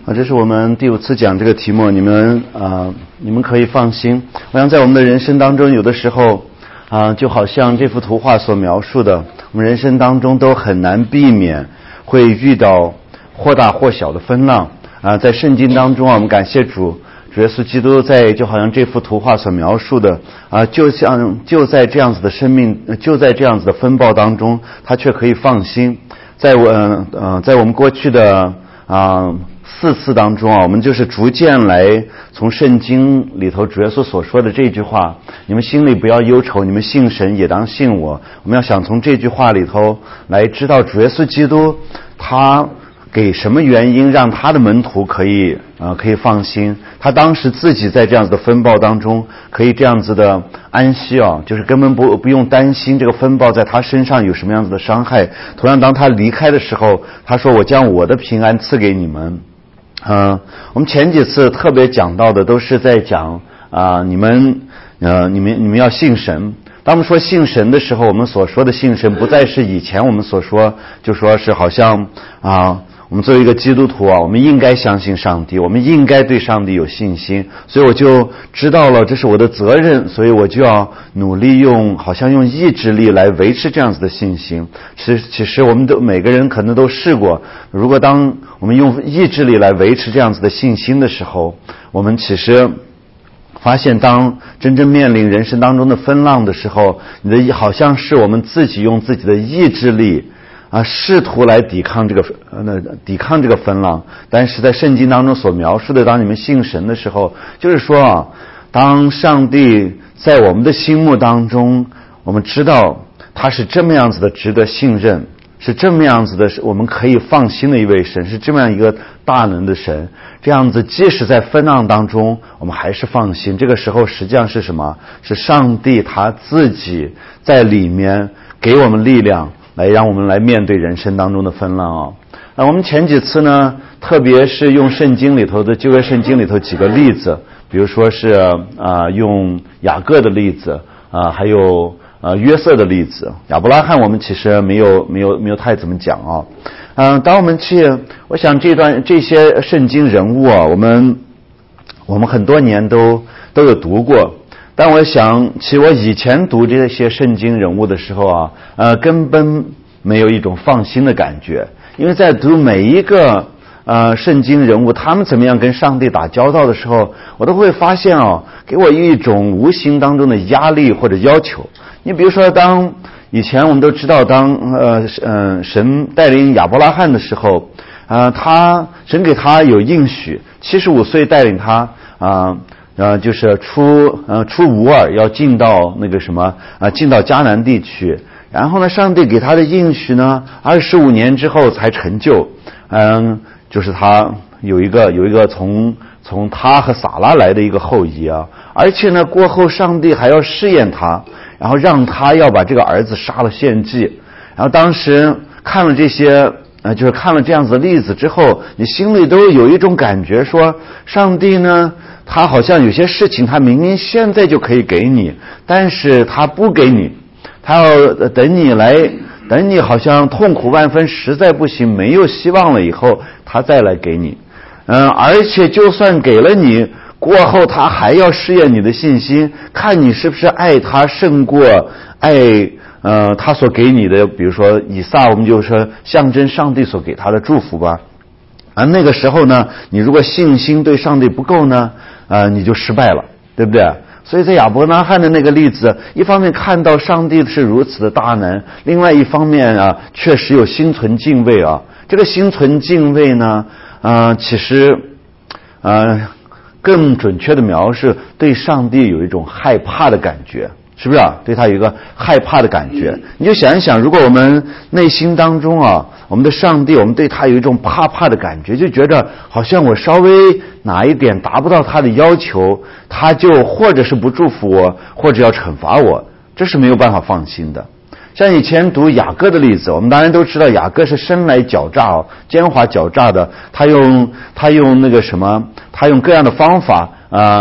这是我们第5次讲这个题目，你们可以放心。我想在我们的人生当中，有的时候就好像这幅图画所描述的，我们人生当中都很难避免会遇到或大或小的风浪在圣经当中我们感谢主耶稣基督就好像这幅图画所描述的就在这样子的生命，就在这样子的风暴当中，他却可以放心。在我们过去的4次当中我们就是逐渐来从圣经里头主耶稣所说的这句话，你们心里不要忧愁，你们信神也当信我。我们要想从这句话里头来知道主耶稣基督他给什么原因让他的门徒可以放心，他当时自己在这样子的风暴当中可以这样子的安息就是根本不用担心这个风暴在他身上有什么样子的伤害。同样当他离开的时候，他说我将我的平安赐给你们。我们前几次特别讲到的都是在讲你们要信神。当我们说信神的时候，我们所说的信神不再是以前我们所说就说是好像我们作为一个基督徒我们应该相信上帝，我们应该对上帝有信心，所以我就知道了这是我的责任，所以我就要努力好像用意志力来维持这样子的信心。其实我们每个人可能都试过，如果当我们用意志力来维持这样子的信心的时候，我们其实发现当真正面临人生当中的风浪的时候，好像是我们自己用自己的意志力试图来抵抗这个风浪。但是在圣经当中所描述的，当你们信神的时候，就是说当上帝在我们的心目当中，我们知道他是这么样子的值得信任，是这么样子的我们可以放心的一位神，是这么样一个大能的神，这样子即使在风浪当中我们还是放心。这个时候实际上是什么？是上帝他自己在里面给我们力量，来让我们来面对人生当中的风浪我们前几次呢，特别是用圣经里头的旧约圣经里头几个例子，比如说是用雅各的例子还有约瑟的例子。亚伯拉罕我们其实没有太怎么讲当我们我想这些圣经人物我们很多年都有读过，但我想其实我以前读这些圣经人物的时候根本没有一种放心的感觉，因为在读每一个圣经人物他们怎么样跟上帝打交道的时候，我都会发现给我一种无形当中的压力或者要求。你比如说当以前我们都知道神带领亚伯拉罕的时候神给他有应许，75岁带领他就是出吾尔要进到那个什么进到迦南地区，然后呢上帝给他的应许呢25年之后才成就。就是他有一个从他和撒拉来的一个后裔而且呢过后上帝还要试验他，然后让他要把这个儿子杀了献祭。然后当时看了这些就是看了这样子的例子之后，你心里都有一种感觉说，上帝呢他好像有些事情他明明现在就可以给你，但是他不给你，他要等你好像痛苦万分实在不行没有希望了以后他再来给你。而且就算给了你过后，他还要试验你的信心，看你是不是爱他胜过爱他所给你的。比如说以撒，我们就说象征上帝所给他的祝福吧。那个时候呢，你如果信心对上帝不够呢你就失败了，对不对？所以在亚伯拉罕的那个例子，一方面看到上帝是如此的大能，另外一方面确实有心存敬畏这个心存敬畏呢其实更准确的描述对上帝有一种害怕的感觉，是不是对他有一个害怕的感觉。你就想一想，如果我们内心当中我们的上帝，我们对他有一种怕的感觉，就觉得好像我稍微哪一点达不到他的要求，他就或者是不祝福我，或者要惩罚我，这是没有办法放心的。像以前读雅各的例子，我们当然都知道雅各是生来狡诈奸猾狡诈的，他用那个什么，他用各样的方法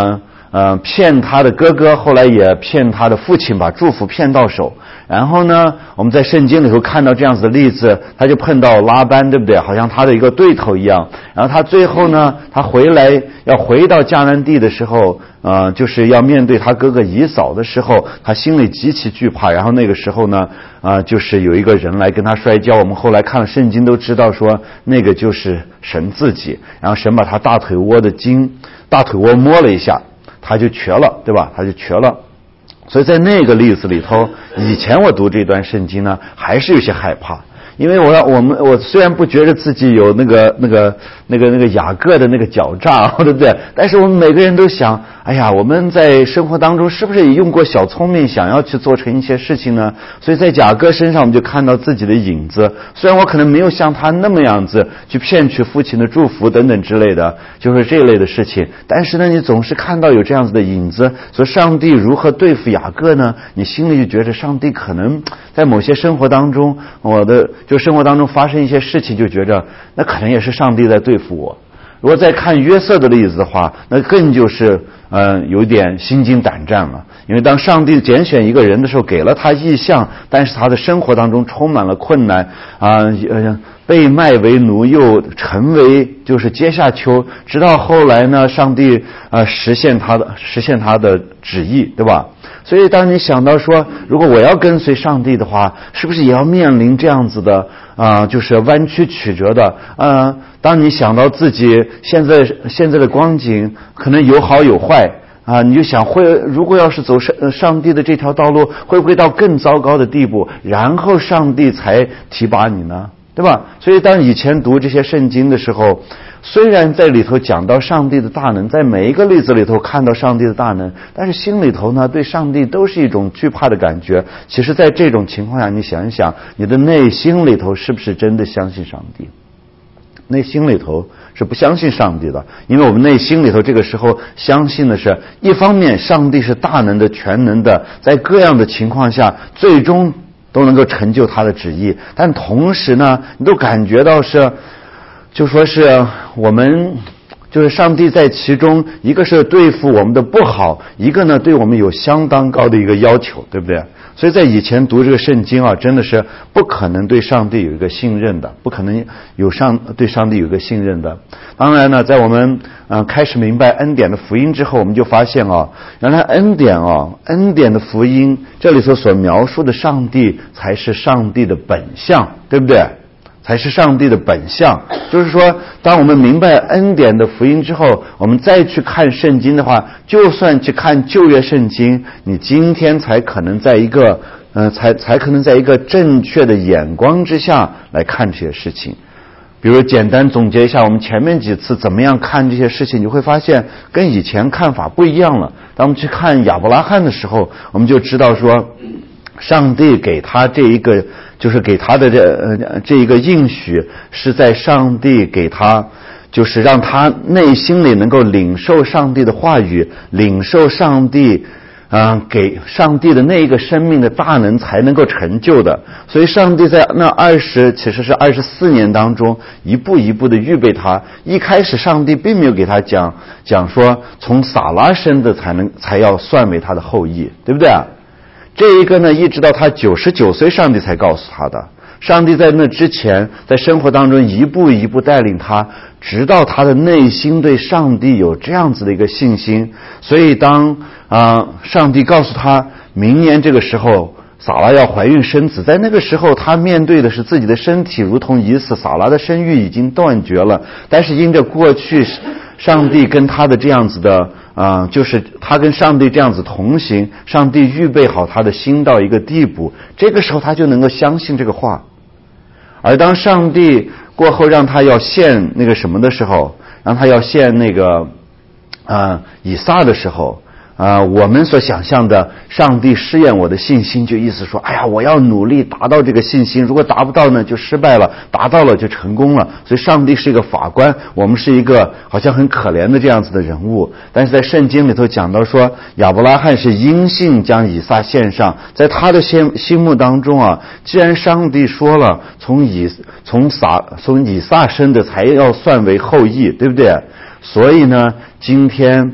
骗他的哥哥，后来也骗他的父亲，把祝福骗到手。然后呢，我们在圣经里头看到这样子的例子，他就碰到拉班，对不对？好像他的一个对头一样。然后他最后呢，他要回到迦南地的时候，就是要面对他哥哥以扫的时候，他心里极其惧怕。然后那个时候呢，就是有一个人来跟他摔跤。我们后来看了圣经都知道说，那个就是神自己。然后神把他大腿窝摸了一下，他就瘸了，对吧？他就瘸了。所以在那个例子里头，以前我读这段圣经呢，还是有些害怕，因为我虽然不觉得自己有那个雅各的那个狡诈，对不对？但是我们每个人都想，哎呀，我们在生活当中是不是也用过小聪明，想要去做成一些事情呢？所以在雅各身上，我们就看到自己的影子。虽然我可能没有像他那么样子去骗取父亲的祝福等等之类的，就是这类的事情，但是呢，你总是看到有这样子的影子。所以上帝如何对付雅各呢？你心里就觉得上帝可能在某些生活当中，生活当中发生一些事情，就觉着那可能也是上帝在对付我。如果再看约瑟的例子的话，那更就是有点心惊胆战了。因为当上帝拣选一个人的时候，给了他异象，但是他的生活当中充满了困难被卖为奴，又成为就是阶下囚，直到后来呢，上帝实现他的旨意，对吧？所以当你想到说，如果我要跟随上帝的话，是不是也要面临这样子的就是弯曲曲折的当你想到自己现在的光景可能有好有坏你就想如果要是走上帝的这条道路，会不会到更糟糕的地步，然后上帝才提拔你呢？对吧？所以当以前读这些圣经的时候，虽然在里头讲到上帝的大能，在每一个例子里头看到上帝的大能，但是心里头呢，对上帝都是一种惧怕的感觉。其实在这种情况下，你想一想，你的内心里头是不是真的相信上帝？内心里头是不相信上帝的，因为我们内心里头这个时候相信的是，一方面上帝是大能的、全能的，在各样的情况下最终都能够成就他的旨意，但同时呢，你都感觉到就说是我们就是上帝在其中，一个是对付我们的不好，一个呢对我们有相当高的一个要求，对不对？所以在以前读这个圣经真的是不可能对上帝有一个信任的，不可能对上帝有一个信任的。当然呢，在我们开始明白恩典的福音之后，我们就发现原来恩典的福音这里头所描述的上帝才是上帝的本相，对不对？才是上帝的本相。就是说，当我们明白恩典的福音之后，我们再去看圣经的话，就算去看旧约圣经，你今天才可能在一个正确的眼光之下来看这些事情。比如简单总结一下我们前面几次怎么样看这些事情，你会发现跟以前看法不一样了。当我们去看亚伯拉罕的时候，我们就知道说，上帝给他这一个就是给他的这一个应许，是在上帝给他就是让他内心里能够领受上帝的话语，领受上帝给上帝的那一个生命的大能才能够成就的。所以上帝在那其实是24年当中一步一步的预备他。一开始上帝并没有给他讲说从撒拉生的才要算为他的后裔，对不对？这一个呢，一直到他99岁，上帝才告诉他的。上帝在那之前，在生活当中一步一步带领他，直到他的内心对上帝有这样子的一个信心。所以当上帝告诉他明年这个时候撒拉要怀孕生子，在那个时候他面对的是自己的身体如同已死，撒拉的生育已经断绝了，但是因着过去上帝跟他的这样子的就是他跟上帝这样子同行，上帝预备好他的心到一个地步，这个时候他就能够相信这个话。而当上帝过后让他要献那个什么的时候，让他要献那个以撒的时候，我们所想象的上帝试验我的信心，就意思说，哎呀，我要努力达到这个信心，如果达不到呢就失败了，达到了就成功了。所以上帝是一个法官，我们是一个好像很可怜的这样子的人物。但是在圣经里头讲到说，亚伯拉罕是因信将以撒献上，在他的心目当中既然上帝说了从以撒生的才要算为后裔，对不对？所以呢，今天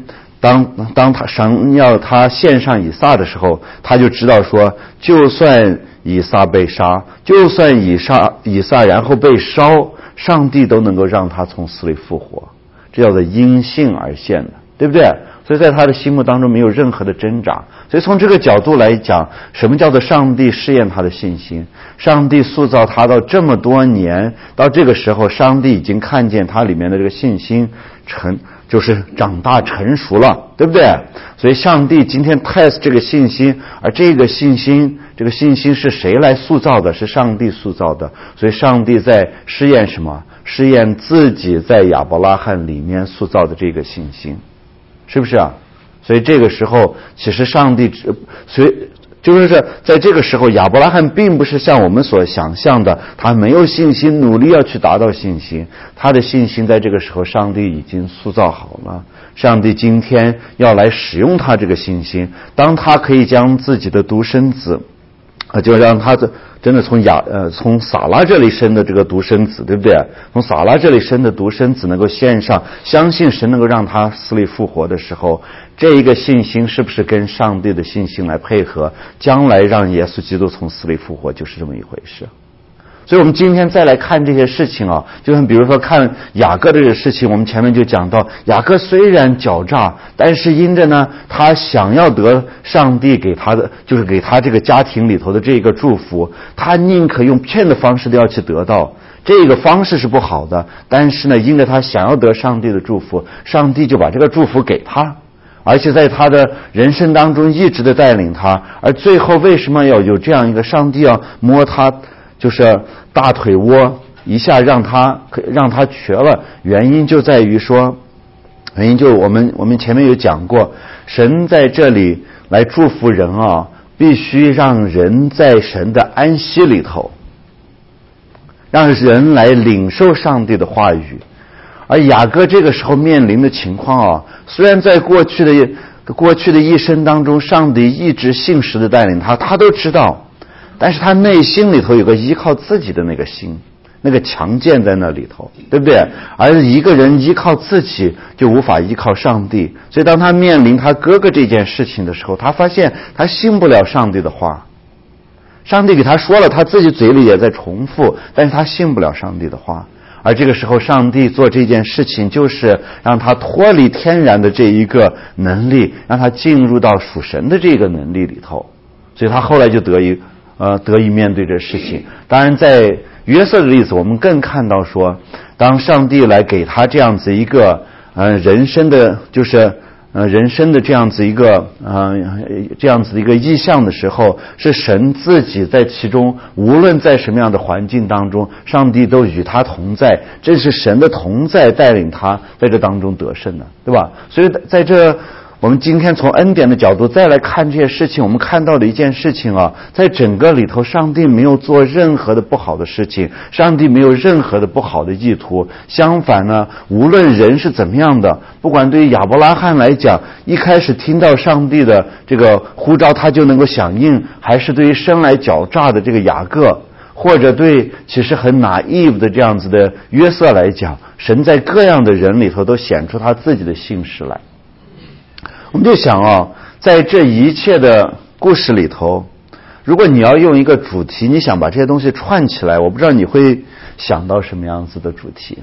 当神要他献上以撒的时候，他就知道说，就算以撒被杀，就算以撒然后被烧，上帝都能够让他从死里复活，这叫做因信而现的，对不对？所以在他的心目当中没有任何的挣扎。所以从这个角度来讲，什么叫做上帝试验他的信心？上帝塑造他到这么多年，到这个时候，上帝已经看见他里面的这个信心就是长大成熟了，对不对？所以上帝今天 test 这个信心，而这个信心是谁来塑造的？是上帝塑造的。所以上帝在试验什么？试验自己在亚伯拉罕里面塑造的这个信心，是不是啊？所以这个时候，其实上帝就是在这个时候，亚伯拉罕并不是像我们所想象的，他没有信心，努力要去达到信心。他的信心在这个时候，上帝已经塑造好了。上帝今天要来使用他这个信心，当他可以将自己的独生子，就让他真的从撒拉这里生的这个独生子，对不对？从撒拉这里生的独生子能够献上，相信神能够让他死里复活的时候，这一个信心是不是跟上帝的信心来配合，将来让耶稣基督从死里复活，就是这么一回事。所以我们今天再来看这些事情啊，就像比如说看雅各的这个事情，我们前面就讲到，雅各虽然狡诈，但是因着呢，他想要得上帝给他的，就是给他这个家庭里头的这个祝福，他宁可用骗的方式都要去得到。这个方式是不好的，但是呢，因着他想要得上帝的祝福，上帝就把这个祝福给他，而且在他的人生当中一直的带领他。而最后为什么要有这样一个上帝要摸他就是大腿窝一下让他瘸了？原因就在于说，我们前面有讲过，神在这里来祝福人啊，必须让人在神的安息里头，让人来领受上帝的话语。而雅各这个时候面临的情况啊，虽然在过去的一生当中，上帝一直信实的带领他都知道，但是他内心里头有个依靠自己的那个心，那个强健在那里头，对不对？而一个人依靠自己就无法依靠上帝，所以当他面临他哥哥这件事情的时候，他发现他信不了上帝的话。上帝给他说了，他自己嘴里也在重复，但是他信不了上帝的话。而这个时候上帝做这件事情，就是让他脱离天然的这一个能力，让他进入到属神的这个能力里头。所以他后来就得以面对这事情。当然在约瑟的例子，我们更看到说，当上帝来给他这样子一个人生的这样子一个意象的时候，是神自己在其中，无论在什么样的环境当中，上帝都与他同在，这是神的同在带领他在这当中得胜的，对吧？所以在这我们今天从恩典的角度再来看这些事情，我们看到的一件事情啊，在整个里头，上帝没有做任何的不好的事情，上帝没有任何的不好的意图。相反呢，无论人是怎么样的，不管对于亚伯拉罕来讲，一开始听到上帝的这个呼召他就能够响应，还是对于生来狡诈的这个雅各，或者对其实很naive的这样子的约瑟来讲，神在各样的人里头都显出他自己的信实来。我们就想啊，在这一切的故事里头，如果你要用一个主题，你想把这些东西串起来，我不知道你会想到什么样子的主题，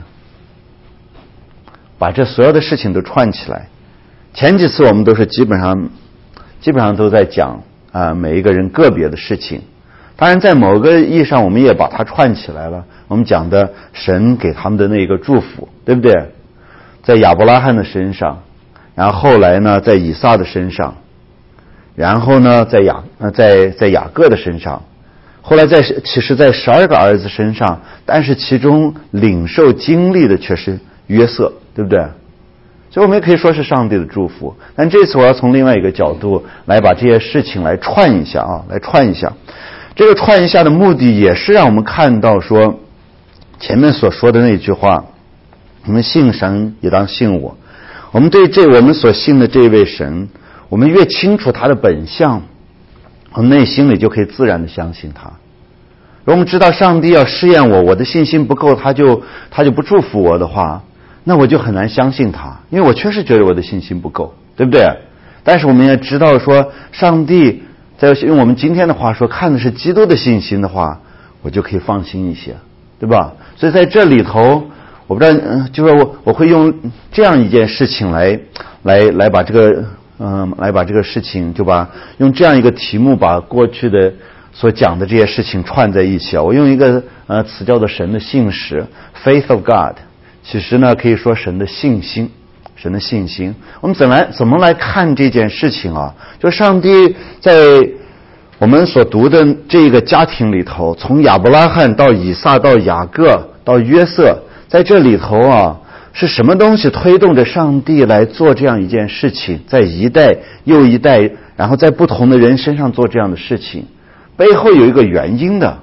把这所有的事情都串起来。前几次我们都是基本上都在讲每一个人个别的事情，当然在某个意义上我们也把它串起来了。我们讲的神给他们的那个祝福，对不对？在亚伯拉罕的身上，然后后来呢，在以撒的身上，然后呢，在雅各的身上，后来其实在12个儿子身上，但是其中领受经历的却是约瑟，对不对？所以我们也可以说是上帝的祝福。但这次我要从另外一个角度来把这些事情来串一下啊，来串一下。这个串一下的目的也是让我们看到说，前面所说的那句话，你们信神也当信我。我们对我们所信的这位神，我们越清楚他的本相，我们内心里就可以自然的相信他。如果我们知道上帝要试验我的信心不够，他就不祝福我的话，那我就很难相信他，因为我确实觉得我的信心不够，对对不对？但是我们也知道说，上帝在用我们今天的话说，看的是基督的信心的话，我就可以放心一些，对吧？所以在这里头，我不知道，就是我会用这样一件事情来把这个来把这个事情用这样一个题目把过去的所讲的这些事情串在一起啊。我用一个词叫做神的信实 ，faith of God， 其实呢可以说神的信心。神的信心，我们怎么来看这件事情啊？就上帝在我们所读的这个家庭里头，从亚伯拉罕到以撒到雅各到约瑟，在这里头啊，是什么东西推动着上帝来做这样一件事情，在一代又一代，然后在不同的人身上做这样的事情，背后有一个原因的，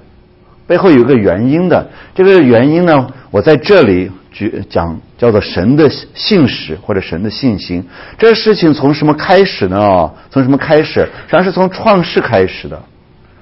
这个原因呢，我在这里讲叫做神的信实或者神的信心。这事情从什么开始呢？从什么开始？实际上是从创世开始的，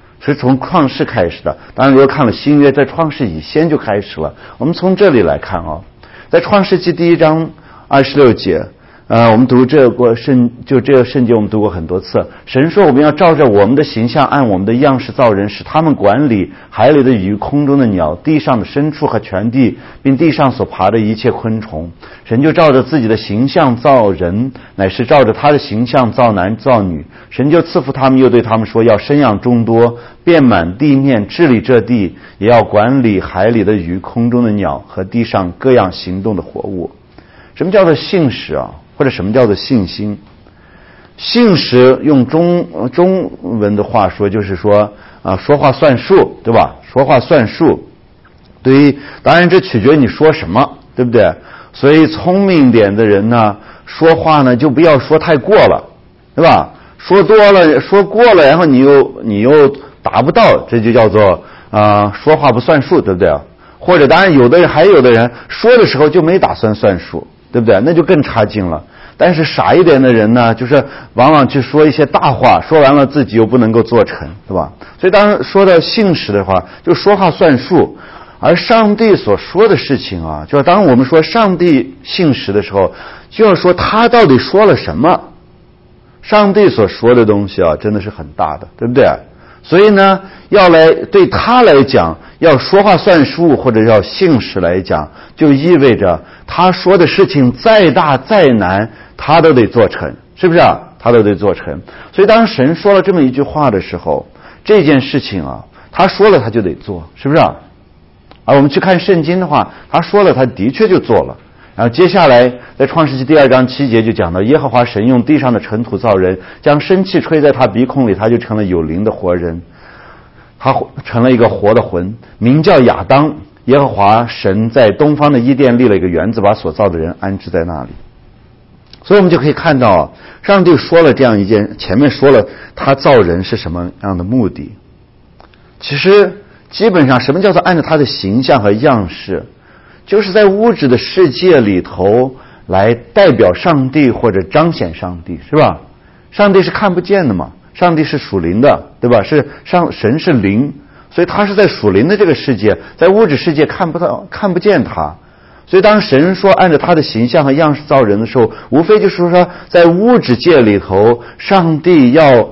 当然如果看了新约，在创世以先就开始了。我们从这里来看啊，在创世纪第1章26节，我们读这个圣经我们读过很多次。神说我们要照着我们的形象，按我们的样式造人，使他们管理海里的鱼、空中的鸟、地上的牲畜和全地，并地上所爬的一切昆虫。神就照着自己的形象造人，乃是照着他的形象造男造女。神就赐福他们，又对他们说，要生养众多，遍满地面，治理这地，也要管理海里的鱼、空中的鸟和地上各样行动的活物。什么叫做信实啊？或者什么叫做信心？信实用中文的话说，就是说说话算数，对吧？说话算数。对于，当然这取决于你说什么，对不对？所以聪明点的人呢，说话呢就不要说太过了，对吧？说多了，说过了，然后你又达不到，这就叫做说话不算数，对不对？或者当然还有的人说的时候就没打算算数，对不对？那就更差劲了。但是傻一点的人呢，就是往往去说一些大话，说完了自己又不能够做成，对吧？所以当说到信实的话，就说话算数。而上帝所说的事情啊，就是当我们说上帝信实的时候，就要说他到底说了什么。上帝所说的东西啊，真的是很大的，对不对？所以呢，对他来讲，要说话算数或者要信实来讲，就意味着他说的事情再大再难，他都得做成，是不是啊？他都得做成。所以当神说了这么一句话的时候，这件事情啊，他说了他就得做，是不是啊？而我们去看圣经的话，他说了他的确就做了。然后接下来在创世纪2章7节就讲到，耶和华神用地上的尘土造人，将生气吹在他鼻孔里，他就成了有灵的活人，他成了一个活的魂，名叫亚当。耶和华神在东方的伊甸立了一个园子，把所造的人安置在那里。所以我们就可以看到，上帝说了这样一件，前面说了他造人是什么样的目的。其实基本上什么叫做按照他的形象和样式，就是在物质的世界里头来代表上帝或者彰显上帝，是吧？上帝是看不见的嘛，上帝是属灵的，对吧？神是灵，所以他是在属灵的这个世界，在物质世界看不见他。所以当神说按照他的形象和样式造人的时候，无非就是说在物质界里头，上帝要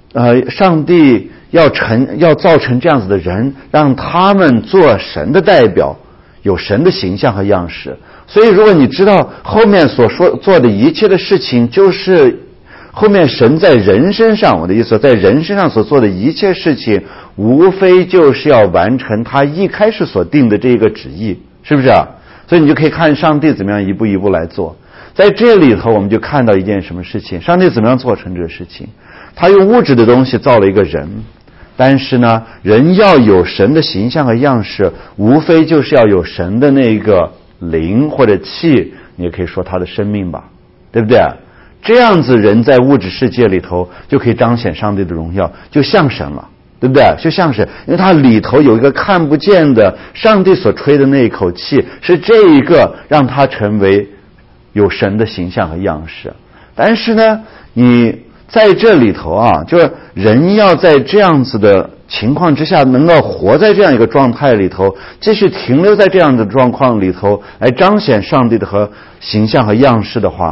造成这样子的人，让他们做神的代表，有神的形象和样式。所以如果你知道后面所做的一切的事情，就是后面神在人身上，我的意思在人身上所做的一切事情，无非就是要完成他一开始所定的这个旨意，是不是啊？所以你就可以看上帝怎么样一步一步来做。在这里头我们就看到一件什么事情，上帝怎么样做成这个事情。他用物质的东西造了一个人，但是呢，人要有神的形象和样式，无非就是要有神的那个灵或者气，你也可以说他的生命吧，对不对？这样子人在物质世界里头就可以彰显上帝的荣耀，就像神了，对不对？就像神，因为它里头有一个看不见的上帝所吹的那一口气，是这一个让他成为有神的形象和样式。但是呢，你在这里头啊，就是人要在这样子的情况之下能够活在这样一个状态里头，继续停留在这样的状况里头来彰显上帝的和形象和样式的话，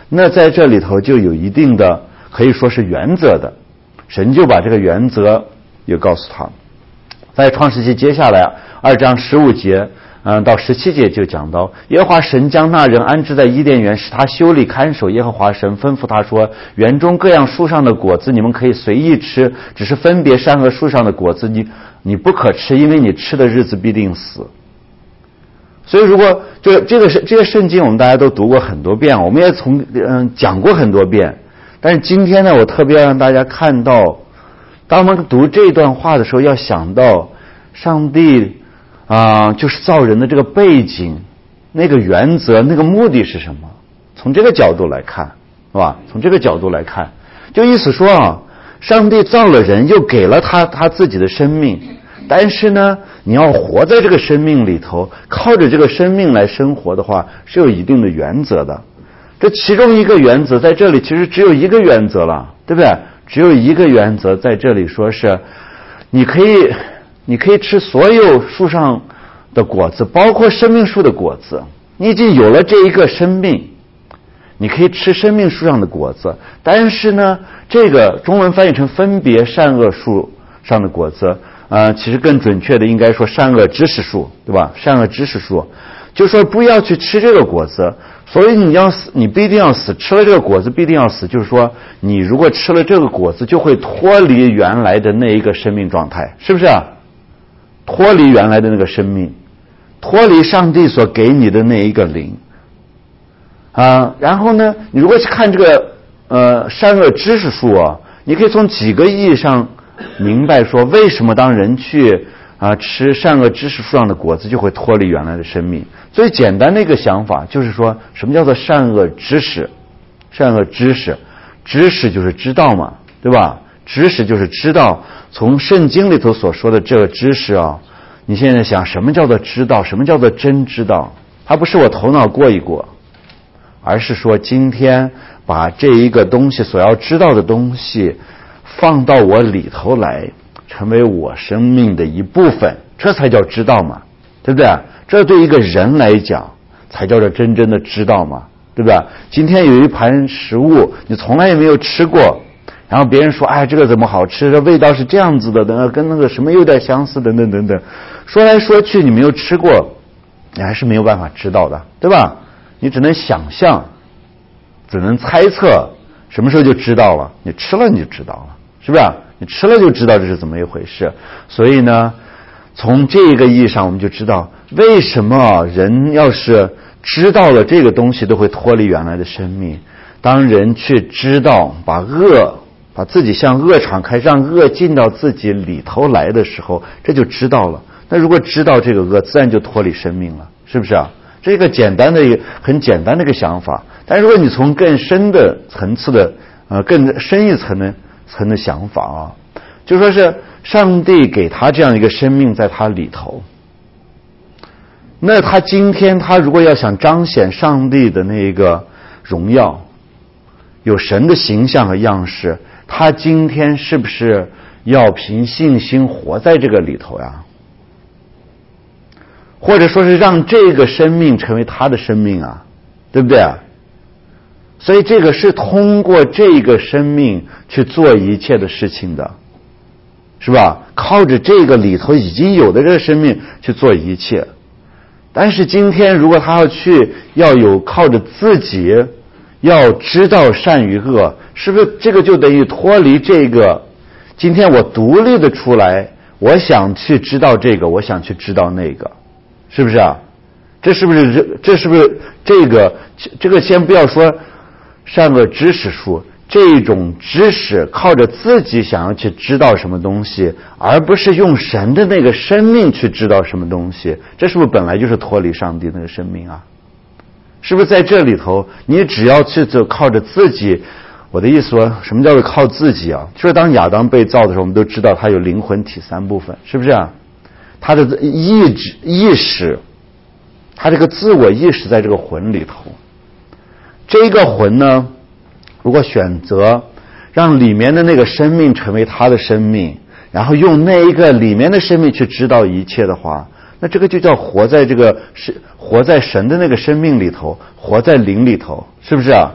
那在这里头就有一定的可以说是原则的，神就把这个原则也告诉他。在创世纪接下来2章15节到17节就讲到，耶和华神将那人安置在伊甸园，使他修理看守。耶和华神吩咐他说，园中各样树上的果子你们可以随意吃，只是分别善恶树上的果子你不可吃，因为你吃的日子必定死。所以如果就这个圣经我们大家都读过很多遍，我们也讲过很多遍，但是今天呢，我特别让大家看到，当我们读这段话的时候，要想到上帝就是造人的这个背景，那个原则，那个目的是什么？从这个角度来看，是吧？从这个角度来看，就意思说上帝造了人，又给了他自己的生命，但是呢，你要活在这个生命里头，靠着这个生命来生活的话，是有一定的原则的。这其中一个原则在这里其实只有一个原则了，对不对？只有一个原则在这里说是，你可以吃所有树上的果子，包括生命树的果子。你已经有了这一个生命，你可以吃生命树上的果子。但是呢，这个中文翻译成分别善恶树上的果子，其实更准确的应该说善恶知识树，对吧？善恶知识树，就说不要去吃这个果子。所以你要死，你必定要死，吃了这个果子必定要死，就是说你如果吃了这个果子，就会脱离原来的那一个生命状态，是不是啊？脱离原来的那个生命，脱离上帝所给你的那一个灵然后呢，你如果去看这个善恶知识树你可以从几个意义上明白说，为什么当人去吃善恶知识树上的果子就会脱离原来的生命。最简单的一个想法就是说，什么叫做善恶知识？善恶知识，知识就是知道嘛，对吧？知识就是知道。从圣经里头所说的这个知识你现在想什么叫做知道，什么叫做真知道？它不是我头脑过一过，而是说今天把这一个东西所要知道的东西放到我里头来，成为我生命的一部分，这才叫知道嘛，对不对？这对一个人来讲才叫做真正的知道嘛，对不对？今天有一盘食物你从来也没有吃过，然后别人说这个怎么好吃，这味道是这样子的，跟那个什么有点相似，等等等等，说来说去你没有吃过，你还是没有办法知道的，对吧？你只能想象，只能猜测，什么时候就知道了？你吃了你就知道了，是不是？你吃了就知道这是怎么一回事。所以呢，从这个意义上我们就知道为什么人要是知道了这个东西都会脱离原来的生命。当人去知道把自己向恶敞开，让恶进到自己里头来的时候，这就知道了。那如果知道这个恶，自然就脱离生命了，是不是啊？这个很简单的一个想法。但如果你从更深的层次的更深一层的想法就说是上帝给他这样一个生命在他里头，那他今天他如果要想彰显上帝的那个荣耀，有神的形象和样式，他今天是不是要凭信心活在这个里头呀？或者说是让这个生命成为他的生命对不对啊？所以这个是通过这个生命去做一切的事情的，是吧？靠着这个里头已经有的这个生命去做一切。但是今天如果他要有靠着自己要知道善与恶，是不是这个就等于脱离这个今天我独立的出来，我想去知道这个，我想去知道那个，是不是啊？这是不是这个先不要说善恶知识树，这种知识靠着自己想要去知道什么东西，而不是用神的那个生命去知道什么东西，这是不是本来就是脱离上帝那个生命是不是在这里头你只要去靠着自己，我的意思说什么叫做靠自己就是当亚当被造的时候，我们都知道他有灵魂体三部分，是不是他的意识，他这个自我意识在这个魂里头。这个魂呢，如果选择让里面的那个生命成为他的生命，然后用那一个里面的生命去知道一切的话，那这个就叫活在神的那个生命里头，活在灵里头，是不是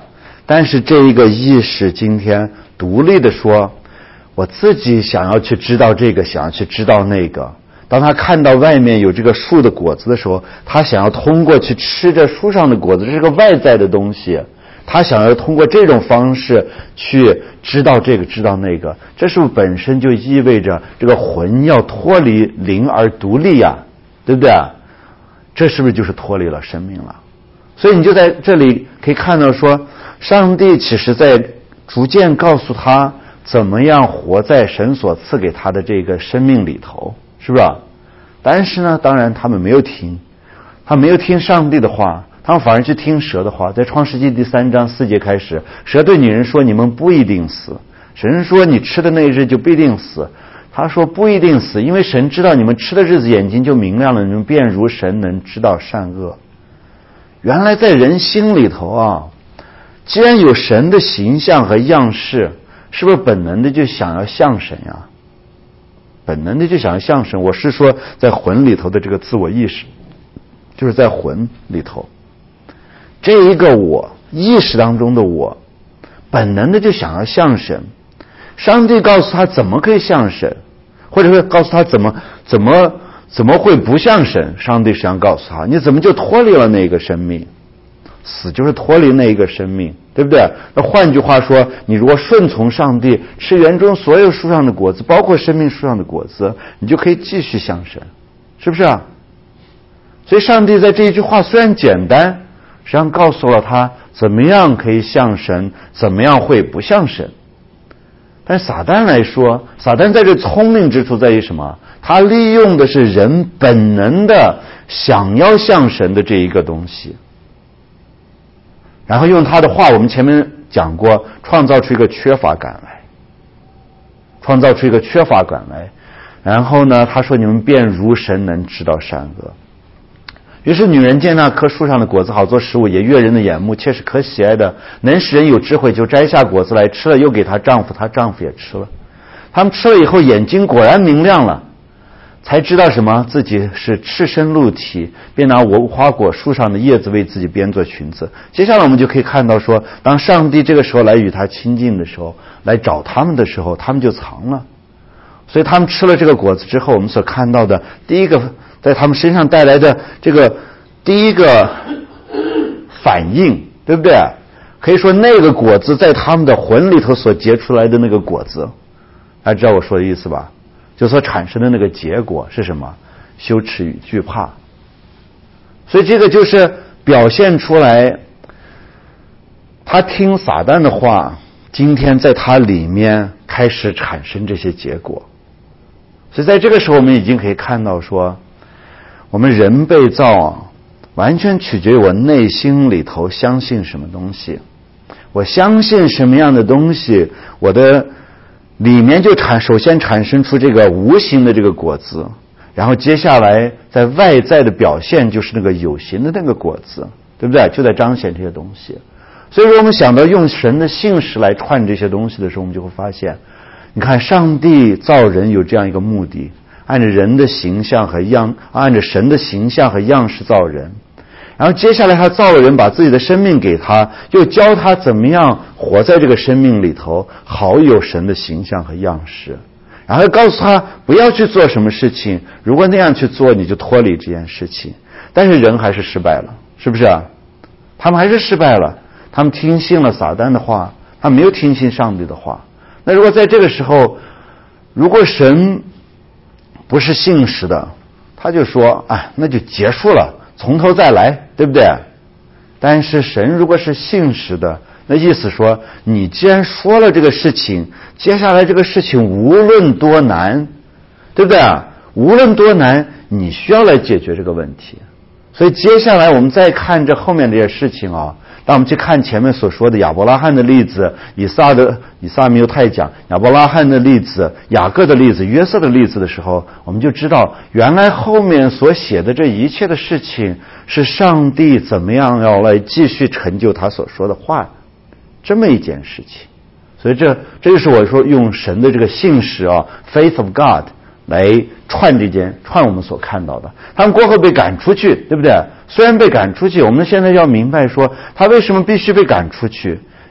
但是这一个意识今天独立的说，我自己想要去知道这个，想要去知道那个。当他看到外面有这个树的果子的时候，他想要通过去吃这树上的果子，这是个外在的东西，他想要通过这种方式去知道这个知道那个，这是不是本身就意味着这个魂要脱离灵而独立呀，对不对？这是不是就是脱离了生命了？所以你就在这里可以看到说，上帝其实在逐渐告诉他怎么样活在神所赐给他的这个生命里头，是不是？但是呢，当然他们没有听，他没有听上帝的话，他们反而去听蛇的话。在创世纪第3章4节开始，蛇对女人说，你们不一定死。神说你吃的那一日就不一定死。他说不一定死，因为神知道你们吃的日子眼睛就明亮了，你们便如神能知道善恶。原来在人心里头啊，既然有神的形象和样式，是不是本能的就想要像神呀？本能的就想要像神。我是说在魂里头的这个自我意识，就是在魂里头这一个我意识当中的我，本能的就想要像神。上帝告诉他怎么可以像神，或者说告诉他怎么会不像神。上帝实际上告诉他，你怎么就脱离了那个生命？死就是脱离那一个生命，对不对？那换句话说，你如果顺从上帝，吃园中所有树上的果子，包括生命树上的果子，你就可以继续像神，是不是啊？所以上帝在这一句话虽然简单，实际上告诉了他怎么样可以像神，怎么样会不像神。但是撒旦来说，撒旦在这聪明之处在于什么？他利用的是人本能的想要像神的这一个东西，然后用他的话，我们前面讲过，创造出一个缺乏感来，创造出一个缺乏感来。然后呢，他说你们便如神能知道善恶。于是女人见那棵树上的果子好做食物，也悦人的眼目，切是可喜爱的，能使人有智慧，就摘下果子来吃了，又给她丈夫，她丈夫也吃了。他们吃了以后，眼睛果然明亮了，才知道什么？自己是赤身露体，便拿无花果树上的叶子为自己编做裙子。接下来我们就可以看到说，当上帝这个时候来与他亲近的时候，来找他们的时候，他们就藏了。所以他们吃了这个果子之后，我们所看到的第一个在他们身上带来的这个第一个反应，对不对？可以说那个果子在他们的魂里头所结出来的那个果子，大家知道我说的意思吧？就所产生的那个结果是什么？羞耻与惧怕。所以这个就是表现出来他听撒旦的话，今天在他里面开始产生这些结果。所以在这个时候我们已经可以看到说，我们人被造完全取决于我内心里头相信什么东西。我相信什么样的东西，我的里面就首先产生出这个无形的这个果子，然后接下来在外在的表现就是那个有形的那个果子，对不对？就在彰显这些东西。所以说我们想到用神的信实来串这些东西的时候，我们就会发现，你看上帝造人有这样一个目的，按着人的形象和按着神的形象和样式造人。然后接下来他造了人，把自己的生命给他，又教他怎么样活在这个生命里头，好有神的形象和样式。然后告诉他不要去做什么事情，如果那样去做，你就脱离这件事情。但是人还是失败了，是不是啊？他们还是失败了，他们听信了撒旦的话，他们没有听信上帝的话。那如果在这个时候，如果神不是信实的，他就说那就结束了，从头再来，对不对？但是神如果是信实的，那意思说，你既然说了这个事情，接下来这个事情无论多难，对不对啊？无论多难，你需要来解决这个问题。所以接下来我们再看这后面这些事情啊，当我们去看前面所说的亚伯拉罕的例子，以撒没有太讲亚伯拉罕的例子、雅各的例子、约瑟的例子的时候，我们就知道原来后面所写的这一切的事情是上帝怎么样要来继续成就他所说的话，这么一件事情。所以这就是我说用神的这个信实faith of God 来串我们所看到的。他们过后被赶出去，对不对？虽然被赶出去，我们现在要明白说他为什么必须被赶出去，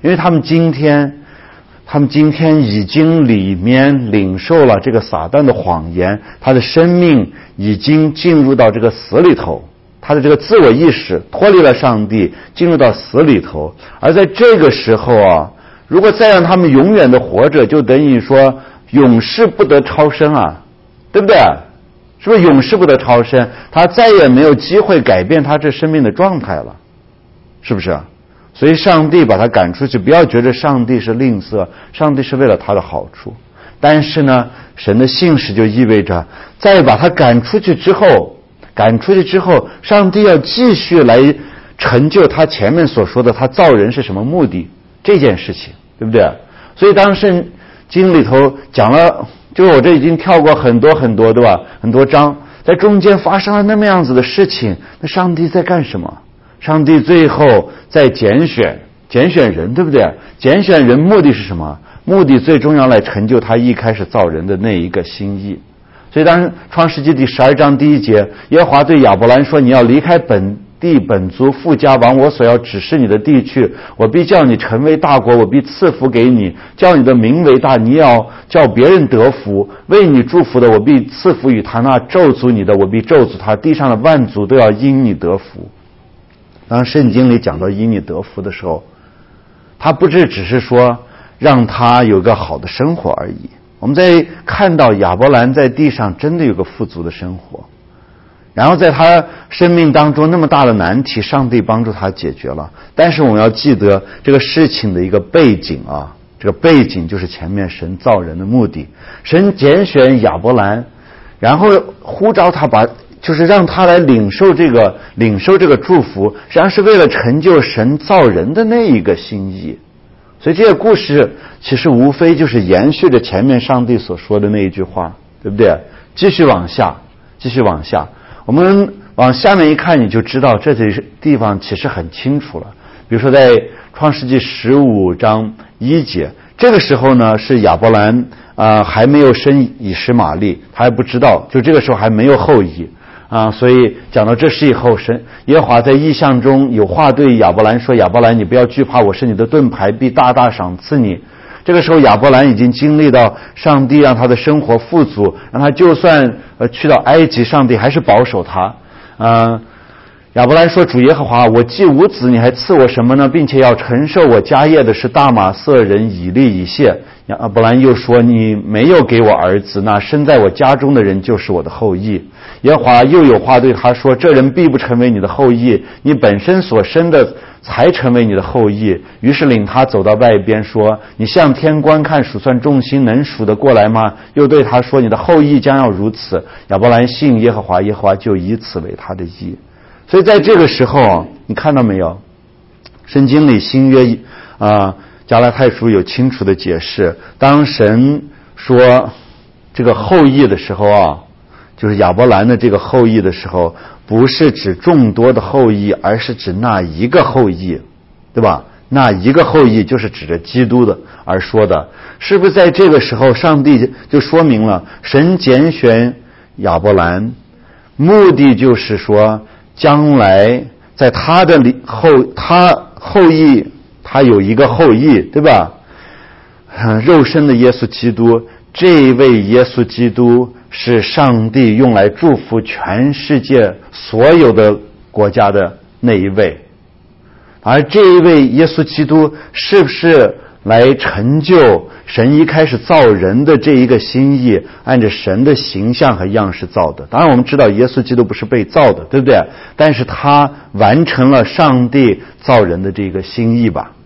因为他们今天已经里面领受了这个撒旦的谎言，他的生命已经进入到这个死里头，他的这个自我意识脱离了上帝，进入到死里头。而在这个时候啊，如果再让他们永远的活着，就等于说永世不得超生啊，对不对？是不是永世不得超生？他再也没有机会改变他这生命的状态了，是不是？所以上帝把他赶出去，不要觉得上帝是吝啬，上帝是为了他的好处。但是呢，神的信实就意味着，在把他赶出去之后，上帝要继续来成就他前面所说的他造人是什么目的这件事情，对不对？所以当圣经里头讲了，就是我这已经跳过很多很多，对吧？很多章，在中间发生了那么样子的事情，那上帝在干什么？上帝最后在拣选人，对不对？拣选人目的是什么？目的最终要来成就他一开始造人的那一个心意。所以当创世纪第12章第1节，耶和华对亚伯兰说，你要离开本地本族父家，往我所要指示你的地去，我必叫你成为大国，我必赐福给你，叫你的名为大，你要叫别人得福，为你祝福的我必赐福与他，那咒诅你的我必咒诅他，地上的万族都要因你得福。当圣经里讲到因你得福的时候，他不只是说让他有个好的生活而已。我们在看到亚伯兰在地上真的有个富足的生活，然后在他生命当中那么大的难题，上帝帮助他解决了。但是我们要记得这个事情的一个背景啊，这个背景就是前面神造人的目的。神拣选亚伯兰，然后呼召他就是让他来领受这个祝福，实际上是为了成就神造人的那一个心意。所以这个故事其实无非就是延续着前面上帝所说的那一句话，对不对？继续往下，我们往下面一看，你就知道这地方其实很清楚了。比如说在创世纪15章1节，这个时候呢是亚伯兰还没有生以实玛利，他还不知道，就这个时候还没有后裔所以讲到这事以后，神耶和华在异象中有话对亚伯兰说，亚伯兰你不要惧怕，我是你的盾牌，必大大赏赐你。这个时候亚伯兰已经经历到上帝让他的生活富足，让他就算去到埃及，上帝还是保守他。亚伯兰说，主耶和华，我既无子，你还赐我什么呢？并且要承受我家业的是大马色人以利以谢。亚伯兰又说，你没有给我儿子，那生在我家中的人就是我的后裔。耶和华又有话对他说，这人必不成为你的后裔，你本身所生的才成为你的后裔。于是领他走到外边说，你向天观看，数算众星，能数得过来吗？又对他说，你的后裔将要如此。亚伯兰信耶和华，耶和华就以此为他的义。所以在这个时候，你看到没有？圣经里新约加拉太书有清楚的解释，当神说这个后裔的时候就是亚伯兰的这个后裔的时候，不是指众多的后裔，而是指那一个后裔，对吧？那一个后裔就是指着基督的而说的。是不是在这个时候上帝就说明了神拣选亚伯兰，目的就是说将来在他的后裔，他有一个后裔，对吧？肉身的耶稣基督，这位耶稣基督是上帝用来祝福全世界所有的国家的那一位。而这一位耶稣基督是不是来成就神一开始造人的这一个心意，按着神的形象和样式造的？当然我们知道耶稣基督不是被造的，对不对？但是他完成了上帝造人的这个心意吧，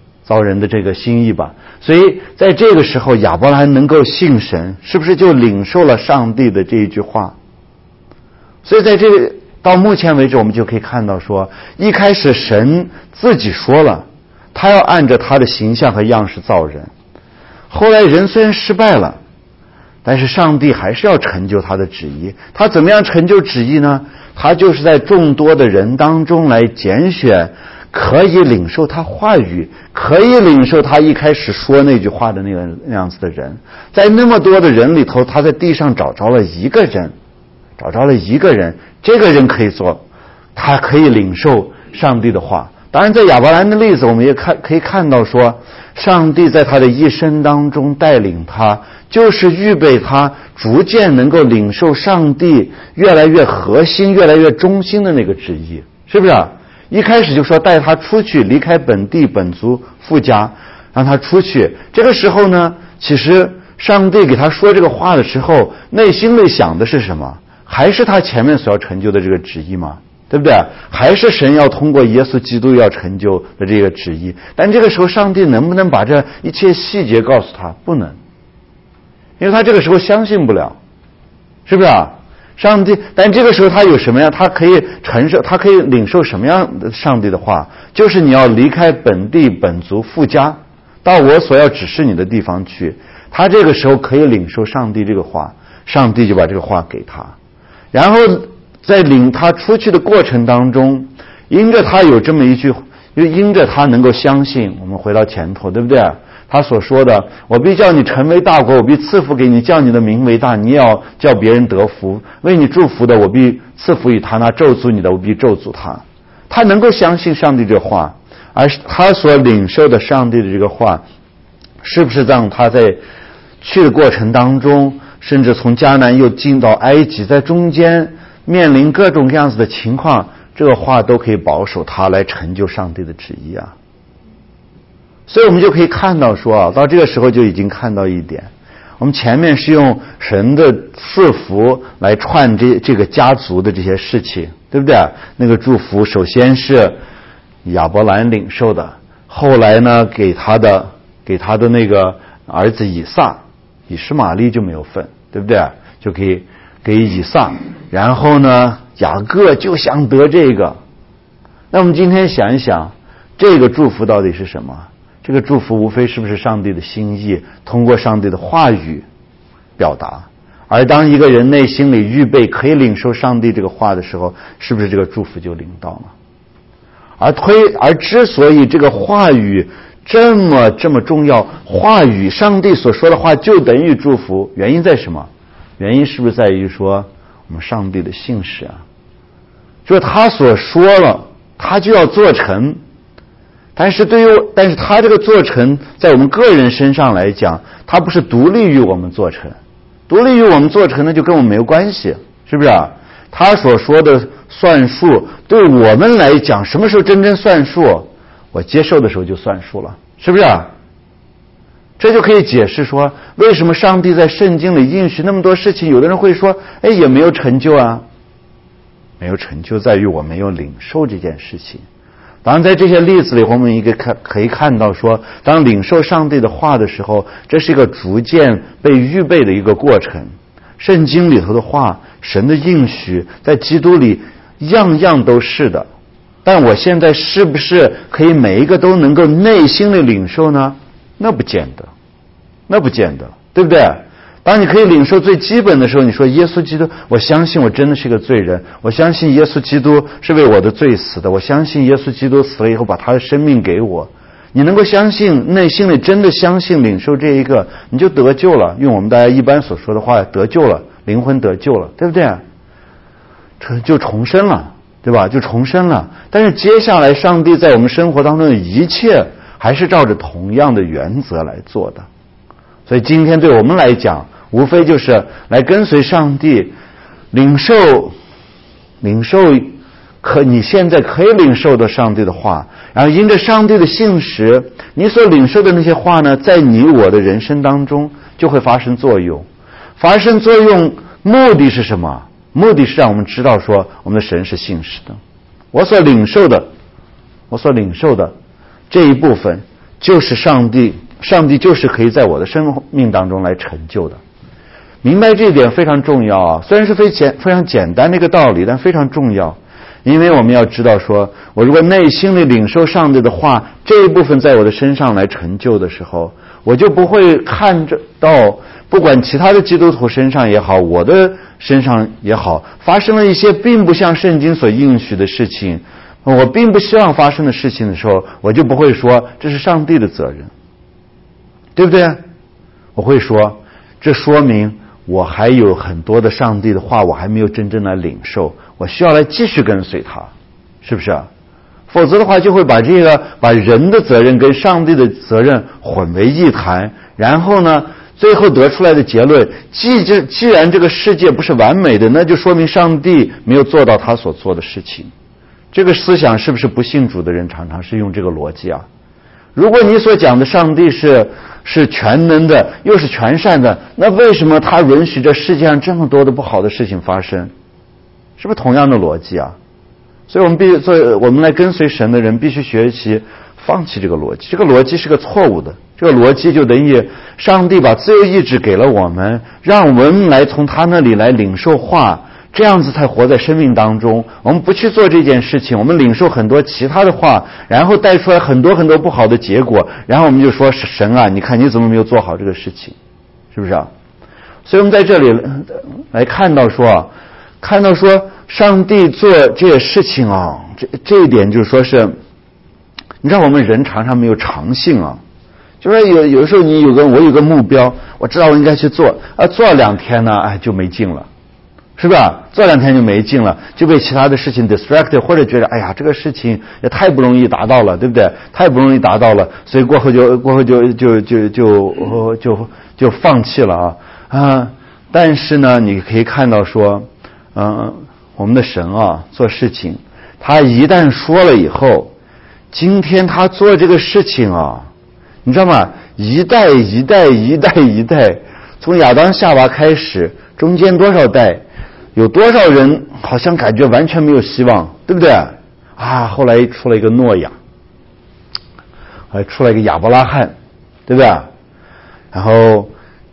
所以在这个时候亚伯兰能够信神，是不是就领受了上帝的这一句话？所以在这个到目前为止，我们就可以看到说，一开始神自己说了他要按着他的形象和样式造人，后来人虽然失败了，但是上帝还是要成就他的旨意。他怎么样成就旨意呢？他就是在众多的人当中来拣选可以领受他话语，可以领受他一开始说那句话的那样子的人。在那么多的人里头，他在地上找着了一个人，这个人可以做，他可以领受上帝的话， 当然在亚伯兰的例子我们也可以看到说，上帝在他的一生当中带领他，就是预备他逐渐能够领受上帝越来越核心越来越中心的那个旨意，是不是啊？一开始就说带他出去，离开本地本族父家，让他出去。这个时候呢，其实上帝给他说这个话的时候，内心里想的是什么？还是他前面所要成就的这个旨意吗？对不对？还是神要通过耶稣基督要成就的这个旨意？但这个时候上帝能不能把这一切细节告诉他？不能，因为他这个时候相信不了，是不是啊？上帝，但这个时候他有什么样？他可以承受，他可以领受什么样的上帝的话？就是你要离开本地本族父家，到我所要指示你的地方去。他这个时候可以领受上帝这个话，上帝就把这个话给他，然后在领他出去的过程当中，因着他有这么一句，又因着他能够相信，我们回到前头，对不对？他所说的，我必叫你成为大国，我必赐福给你，叫你的名为大，你也要叫别人得福。为你祝福的，我必赐福于他；那咒诅你的，我必咒诅他。他能够相信上帝这话，而他所领受的上帝的这个话，是不是让他在去的过程当中，甚至从迦南又进到埃及，在中间面临各种各样子的情况，这个话都可以保守他来成就上帝的旨意啊。所以我们就可以看到说啊，到这个时候就已经看到一点，我们前面是用神的赐福来串这个家族的这些事情，对不对？那个祝福首先是亚伯兰领受的，后来呢给他的那个儿子以撒，以实玛利就没有份，对不对？就可以给以撒，然后呢雅各就想得这个。那我们今天想一想，这个祝福到底是什么？这个祝福无非是不是上帝的心意，通过上帝的话语表达。而当一个人内心里预备可以领受上帝这个话的时候，是不是这个祝福就领到了？而之所以这个话语这么重要，话语上帝所说的话就等于祝福，原因在什么？原因是不是在于说我们上帝的信实啊？就是他所说了，他就要做成。但是他这个做成在我们个人身上来讲，他不是独立于我们做成，独立于我们做成那就跟我们没有关系，是不是啊？他所说的算数对我们来讲，什么时候真正算数？我接受的时候就算数了，是不是啊？这就可以解释说，为什么上帝在圣经里应许那么多事情，有的人会说，也没有成就啊。没有成就在于我没有领受这件事情。当然在这些例子里，我们可以看到说，当领受上帝的话的时候，这是一个逐渐被预备的一个过程。圣经里头的话，神的应许在基督里样样都是的，但我现在是不是可以每一个都能够内心里领受呢？那不见得，对不对？当你可以领受最基本的时候，你说耶稣基督，我相信我真的是个罪人，我相信耶稣基督是为我的罪死的，我相信耶稣基督死了以后把他的生命给我。你能够相信，内心里真的相信领受这一个，你就得救了，用我们大家一般所说的话，得救了，灵魂得救了，对不对？就重生了，对吧？就重生了。但是接下来上帝在我们生活当中的一切还是照着同样的原则来做的。所以今天对我们来讲，无非就是来跟随上帝，领受你现在可以领受的上帝的话，然后因着上帝的信实，你所领受的那些话呢，在你我的人生当中就会发生作用。发生作用目的是什么？目的是让我们知道说我们的神是信实的。我所领受的这一部分就是上帝就是可以在我的生命当中来成就的。明白这一点非常重要啊！虽然是非常简单的一个道理，但非常重要。因为我们要知道说，我如果内心里领受上帝的话，这一部分在我的身上来成就的时候，我就不会看着到不管其他的基督徒身上也好，我的身上也好，发生了一些并不像圣经所应许的事情，我并不希望发生的事情的时候，我就不会说这是上帝的责任，对不对？我会说这说明我还有很多的上帝的话我还没有真正来领受，我需要来继续跟随他，是不是？ 否则的话就会把人的责任跟上帝的责任混为一谈，然后呢最后得出来的结论，既然这个世界不是完美的，那就说明上帝没有做到他所做的事情。这个思想是不是不信主的人常常是用这个逻辑啊？如果你所讲的上帝是全能的，又是全善的，那为什么他允许这世界上这么多的不好的事情发生？是不是同样的逻辑啊？所以我们来跟随神的人必须学习放弃这个逻辑，这个逻辑是个错误的，这个逻辑就等于上帝把自由意志给了我们，让我们来从他那里来领受话，这样子才活在生命当中。我们不去做这件事情，我们领受很多其他的话，然后带出来很多很多不好的结果，然后我们就说神啊，你看你怎么没有做好这个事情，是不是啊？所以我们在这里来看到说上帝做这些事情啊，这一点就是说是，你知道我们人常常没有长性啊，就是有的时候我有个目标，我知道我应该去做，做2天呢，就没劲了，是吧？做2天就没劲了，就被其他的事情 distracted， 或者觉得哎呀这个事情也太不容易达到了，对不对？太不容易达到了，所以过后就放弃了啊。但是呢，你可以看到说，我们的神啊，做事情，他一旦说了以后，今天他做这个事情啊，你知道吗？一代，从亚当夏娃开始，中间多少代，有多少人好像感觉完全没有希望，对不对？后来出了一个诺亚，还出来一个亚伯拉罕，对不对？然后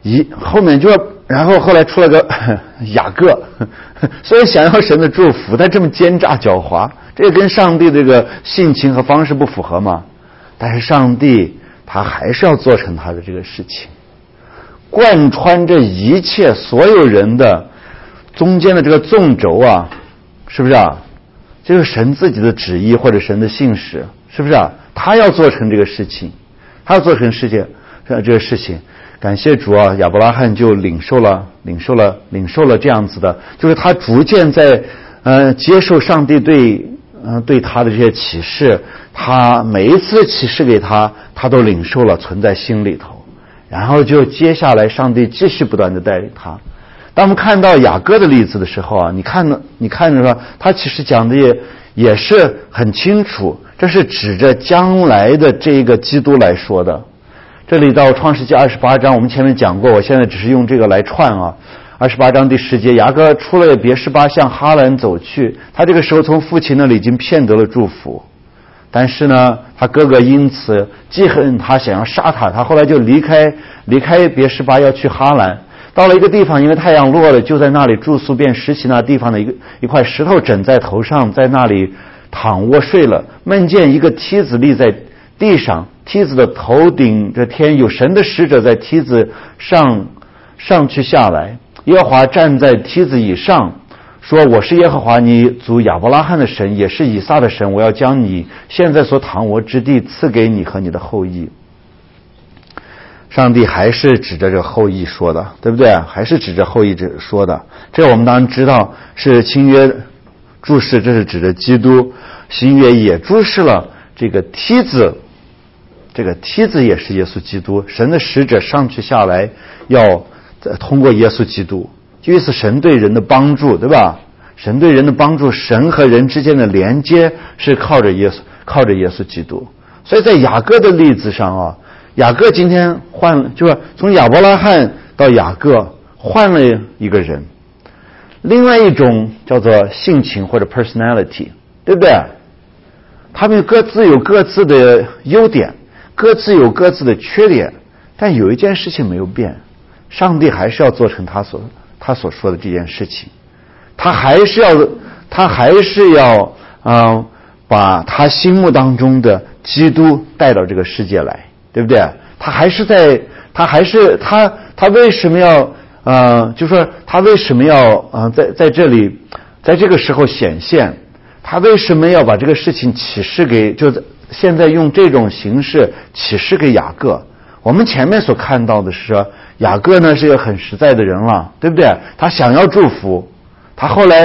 后来出了个雅各，所以想要神的祝福，他这么奸诈狡猾，这跟上帝这个性情和方式不符合吗？但是上帝他还是要做成他的这个事情，贯穿这一切所有人的中间的这个纵轴啊，是不是啊？这是神自己的旨意或者神的信使，是不是啊？他要做成这个事情，他要做成这个事情。感谢主啊，亚伯拉罕就领受了这样子的，就是他逐渐在接受上帝对他的这些启示，他每一次启示给他都领受了，存在心里头，然后就接下来上帝继续不断的带领他。当我们看到雅各的例子的时候啊，你看着说，他其实讲的也是很清楚，这是指着将来的这个基督来说的。这里到创世纪28章，我们前面讲过，我现在只是用这个来串啊。28章第10节，雅各出了别是巴向哈兰走去，他这个时候从父亲那里已经骗得了祝福，但是呢，他哥哥因此记恨他，想要杀他，他后来就离开别是巴，要去哈兰。到了一个地方，因为太阳落了，就在那里住宿，便拾起那地方的一块石头枕在头上，在那里躺卧睡了。梦见一个梯子立在地上，梯子的头顶着天，有神的使者在梯子上去下来。耶和华站在梯子以上，说：我是耶和华你祖亚伯拉罕的神，也是以撒的神，我要将你现在所躺卧之地赐给你和你的后裔。上帝还是指着这个后裔说的，对不对？还是指着后裔说的。这我们当然知道是新约注释，这是指着基督。新约也注释了这个梯子，这个梯子也是耶稣基督。神的使者上去下来，要通过耶稣基督，就意思神对人的帮助，对吧？神对人的帮助，神和人之间的连接是靠着耶稣基督。所以在雅各的例子上啊，雅各今天就是从亚伯拉罕到雅各换了一个人，另外一种叫做性情或者 personality， 对不对？他们各自有各自的优点，各自有各自的缺点，但有一件事情没有变，上帝还是要做成他所说的这件事情，他还是要把他心目当中的基督带到这个世界来，对不对？他为什么要就说他为什么要在这里在这个时候显现？他为什么要把这个事情启示给，就现在用这种形式启示给雅各？我们前面所看到的是说，雅各呢是一个很实在的人了，对不对？他想要祝福，他后来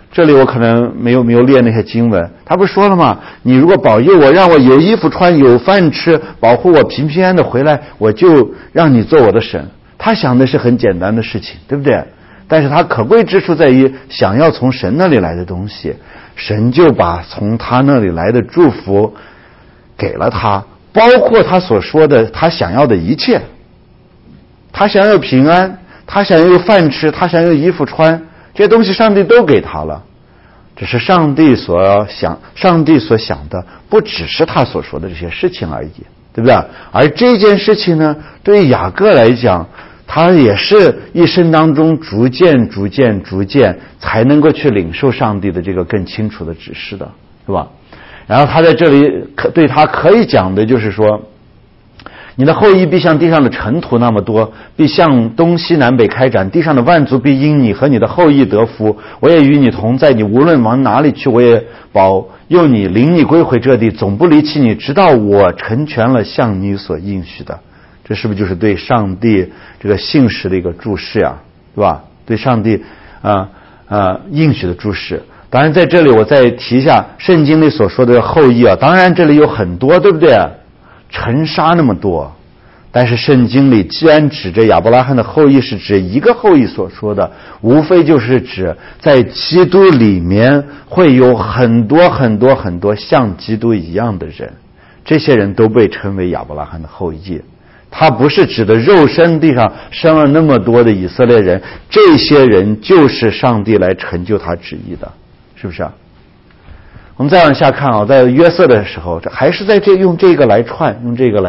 这里我可能没有列那些经文，他不是说了吗？你如果保佑我，让我有衣服穿，有饭吃，保护我平平安安的回来，我就让你做我的神。他想的是很简单的事情，对不对？但是他可贵之处在于，想要从神那里来的东西，神就把从他那里来的祝福给了他，包括他所说的他想要的一切。他想要平安，他想要有饭吃，他想要有衣服穿，这些东西上帝都给他了。只是上帝所想的不只是他所说的这些事情而已，对不对？而这件事情呢，对于雅各来讲，他也是一生当中逐渐才能够去领受上帝的这个更清楚的指示的，是吧？然后他在这里对他可以讲的就是说，你的后裔必像地上的尘土那么多，必向东西南北开展，地上的万族必因你和你的后裔得福。我也与你同在，你无论往哪里去，我也保佑你，领你归回这地，总不离弃你，直到我成全了向你所应许的。这是不是就是对上帝这个信实的一个注释啊，对吧？对上帝应许的注释。当然在这里我再提一下圣经里所说的后裔啊，当然这里有很多，对不对？尘沙那么多，但是圣经里既然指着亚伯拉罕的后裔是指一个后裔所说的，无非就是指在基督里面会有很多像基督一样的人，这些人都被称为亚伯拉罕的后裔。他不是指的肉身地上生了那么多的以色列人，这些人就是上帝来成就他旨意的，是不是啊？我们再往下看啊，在约瑟的时候，这还是在用这个来串，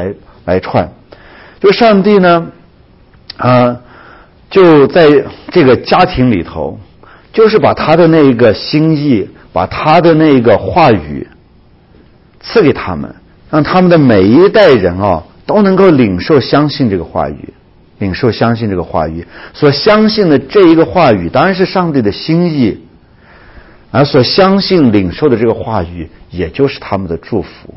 就上帝呢，就在这个家庭里头，就是把他的那个心意，把他的那个话语赐给他们，让他们的每一代人都能够领受相信这个话语，所相信的这一个话语当然是上帝的心意，而所相信领受的这个话语也就是他们的祝福，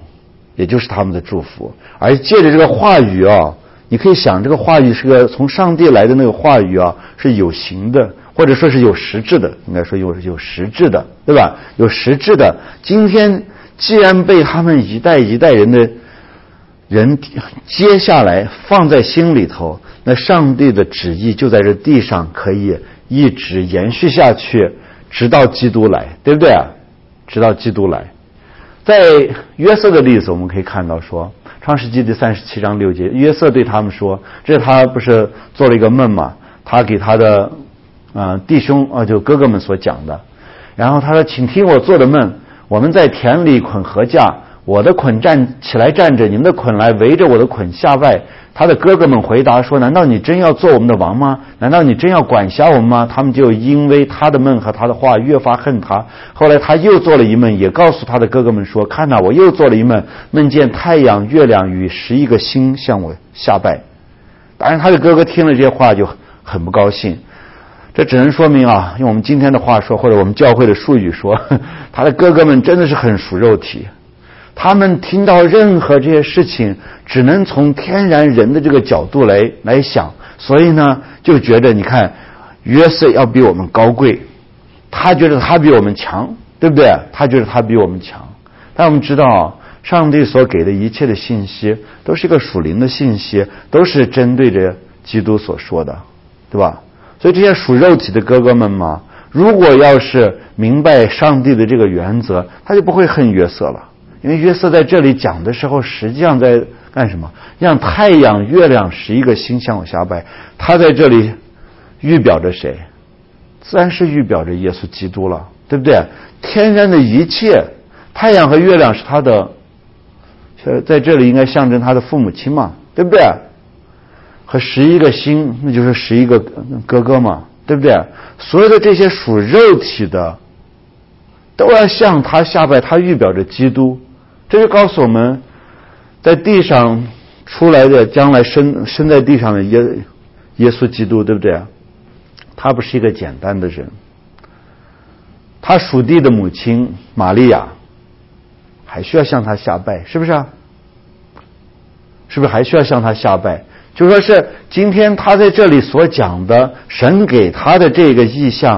而借着这个话语你可以想这个话语是个从上帝来的那个话语是有形的，或者说是有实质的，应该说有实质的，对吧？有实质的。今天既然被他们一代一代人的人接下来放在心里头，那上帝的旨意就在这地上可以一直延续下去，直到基督来，对不对啊？直到基督来。在约瑟的例子我们可以看到说，创世纪第37章6节，约瑟对他们说，这他不是做了一个梦嘛，他给他的弟兄就哥哥们所讲的，然后他说，请听我做的梦，我们在田里捆禾架，我的捆起来站着，你们的捆来围着我的捆下拜。他的哥哥们回答说，难道你真要做我们的王吗？难道你真要管辖我们吗？他们就因为他的梦和他的话越发恨他。后来他又做了一梦，也告诉他的哥哥们说，看哪，我又做了一梦，梦见太阳月亮与11个星向我下拜。当然他的哥哥听了这些话就很不高兴，这只能说明用我们今天的话说，或者我们教会的术语说，他的哥哥们真的是很属肉体，他们听到任何这些事情只能从天然人的这个角度来想，所以呢就觉得你看约瑟要比我们高贵，他觉得他比我们强，对不对？他觉得他比我们强。但我们知道上帝所给的一切的信息都是一个属灵的信息，都是针对着基督所说的，对吧？所以这些属肉体的哥哥们嘛，如果要是明白上帝的这个原则，他就不会恨约瑟了。因为约瑟在这里讲的时候实际上在干什么？让太阳月亮11个星向我下拜。他在这里预表着谁？自然是预表着耶稣基督了，对不对？天然的一切，太阳和月亮是他的，在这里应该象征他的父母亲嘛，对不对？和11个星那就是11个哥哥嘛，对不对？所有的这些属肉体的都要向他下拜，他预表着基督。这就告诉我们，在地上出来的将来生在地上的耶稣基督，对不对？他不是一个简单的人，他属地的母亲玛利亚还需要向他下拜，是不是啊？是不是还需要向他下拜？就说是今天他在这里所讲的神给他的这个意象，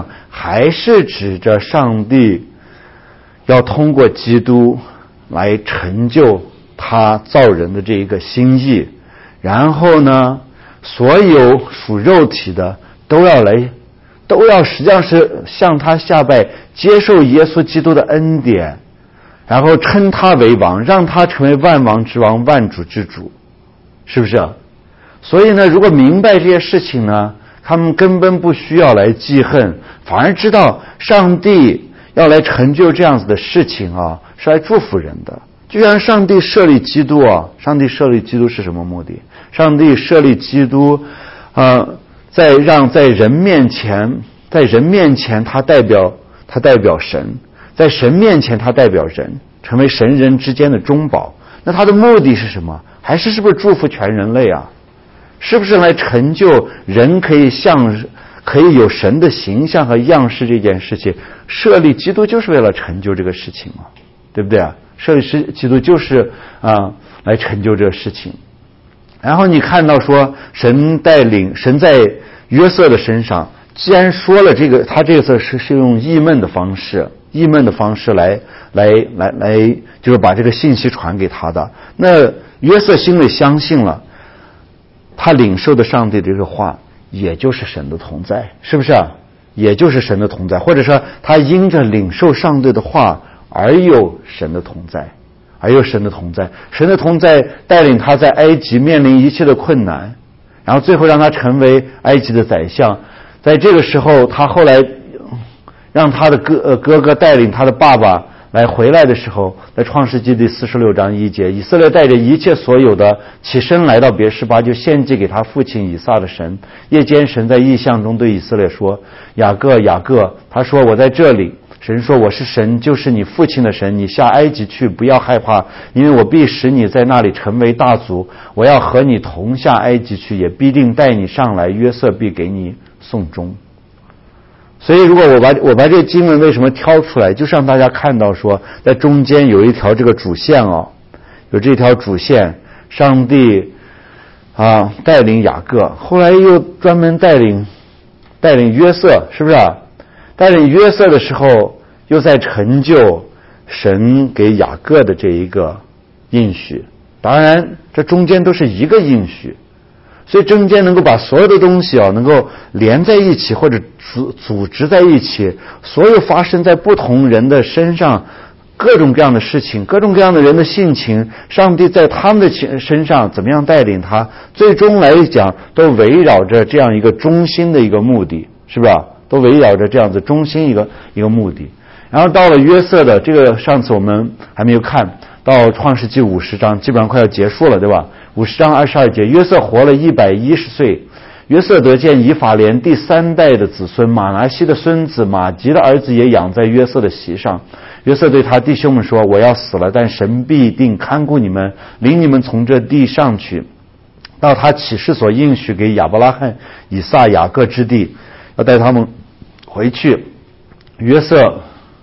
还是指着上帝要通过基督来成就他造人的这一个心意，然后呢，所有属肉体的都要实际上是向他下拜，接受耶稣基督的恩典，然后称他为王，让他成为万王之王，万主之主，是不是？所以呢，如果明白这些事情呢，他们根本不需要来记恨，反而知道上帝要来成就这样子的事情啊，是来祝福人的。就像上帝设立基督啊，上帝设立基督是什么目的？上帝设立基督在人面前他代表神，在神面前他代表人，成为神人之间的中保。那他的目的是什么？是不是祝福全人类啊？是不是来成就人可以有神的形象和样式这件事情？设立基督就是为了成就这个事情嘛，对不对啊？设立基督就是来成就这个事情。然后你看到说神在约瑟的身上，既然说了这个，他这次是用议闷的方式来就是把这个信息传给他的。那约瑟心里相信了，他领受的上帝这个话也就是神的同在，是不是啊？也就是神的同在，或者说他因着领受上帝的话而有神的同在，神的同在带领他在埃及面临一切的困难，然后最后让他成为埃及的宰相。在这个时候，他后来让他的哥哥带领他的爸爸来回来的时候，在创世纪第46章1节，以色列带着一切所有的起身来到别是巴，就献祭给他父亲以撒的神。夜间神在异象中对以色列说：雅各，雅各，他说我在这里。神说我是神，就是你父亲的神，你下埃及去，不要害怕，因为我必使你在那里成为大族，我要和你同下埃及去，也必定带你上来，约瑟必给你送终。所以如果我把这个经文为什么挑出来，就是让大家看到说在中间有一条这个主线有这条主线，上帝带领雅各，后来又专门带领约瑟，是不是啊？带领约瑟的时候，又在成就神给雅各的这一个应许。当然这中间都是一个应许，所以中间能够把所有的东西能够连在一起，或者组织在一起，所有发生在不同人的身上各种各样的事情，各种各样的人的性情，上帝在他们的身上怎么样带领他，最终来讲都围绕着这样一个中心的一个目的，是不是啊？都围绕着这样子中心一个目的。然后到了约瑟的这个，上次我们还没有看到创世纪50章，基本上快要结束了，对吧？50章22节，约瑟活了110岁，约瑟得见以法莲第3代的子孙马拿西的孙子马吉的儿子也养在约瑟的席上。约瑟对他弟兄们说：我要死了，但神必定看顾你们，领你们从这地上去，到他起誓所应许给亚伯拉罕、以撒、雅各之地，要带他们回去。约瑟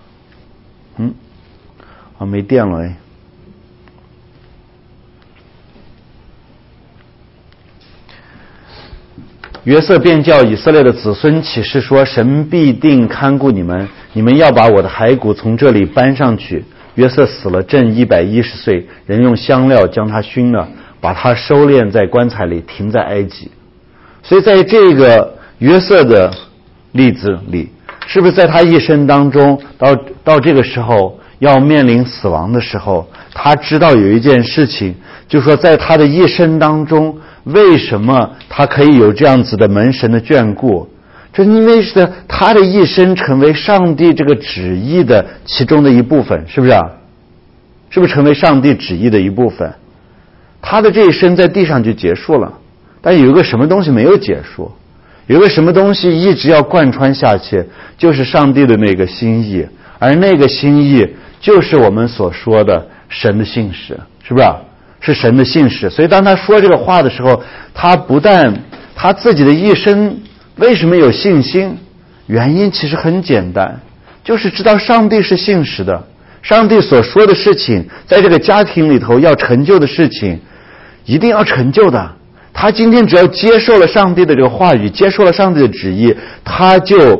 没电了约瑟便叫以色列的子孙起誓说：神必定看顾你们，你们要把我的骸骨从这里搬上去。约瑟死了正110岁，人用香料将他熏了，把他收敛在棺材里，停在埃及。所以在这个约瑟的例子里，是不是在他一生当中到这个时候要面临死亡的时候，他知道有一件事情，就是说在他的一生当中，为什么他可以有这样子的门神的眷顾？这因为是他的一生成为上帝这个旨意的其中的一部分，是不是啊？是不是成为上帝旨意的一部分？他的这一生在地上就结束了，但有一个什么东西没有结束，有一个什么东西一直要贯穿下去，就是上帝的那个心意，而那个心意就是我们所说的神的信使，是不是啊？是神的信使。所以当他说这个话的时候，他不但他自己的一生为什么有信心，原因其实很简单，就是知道上帝是信使的，上帝所说的事情，在这个家庭里头要成就的事情一定要成就的。他今天只要接受了上帝的这个话语，接受了上帝的旨意，他就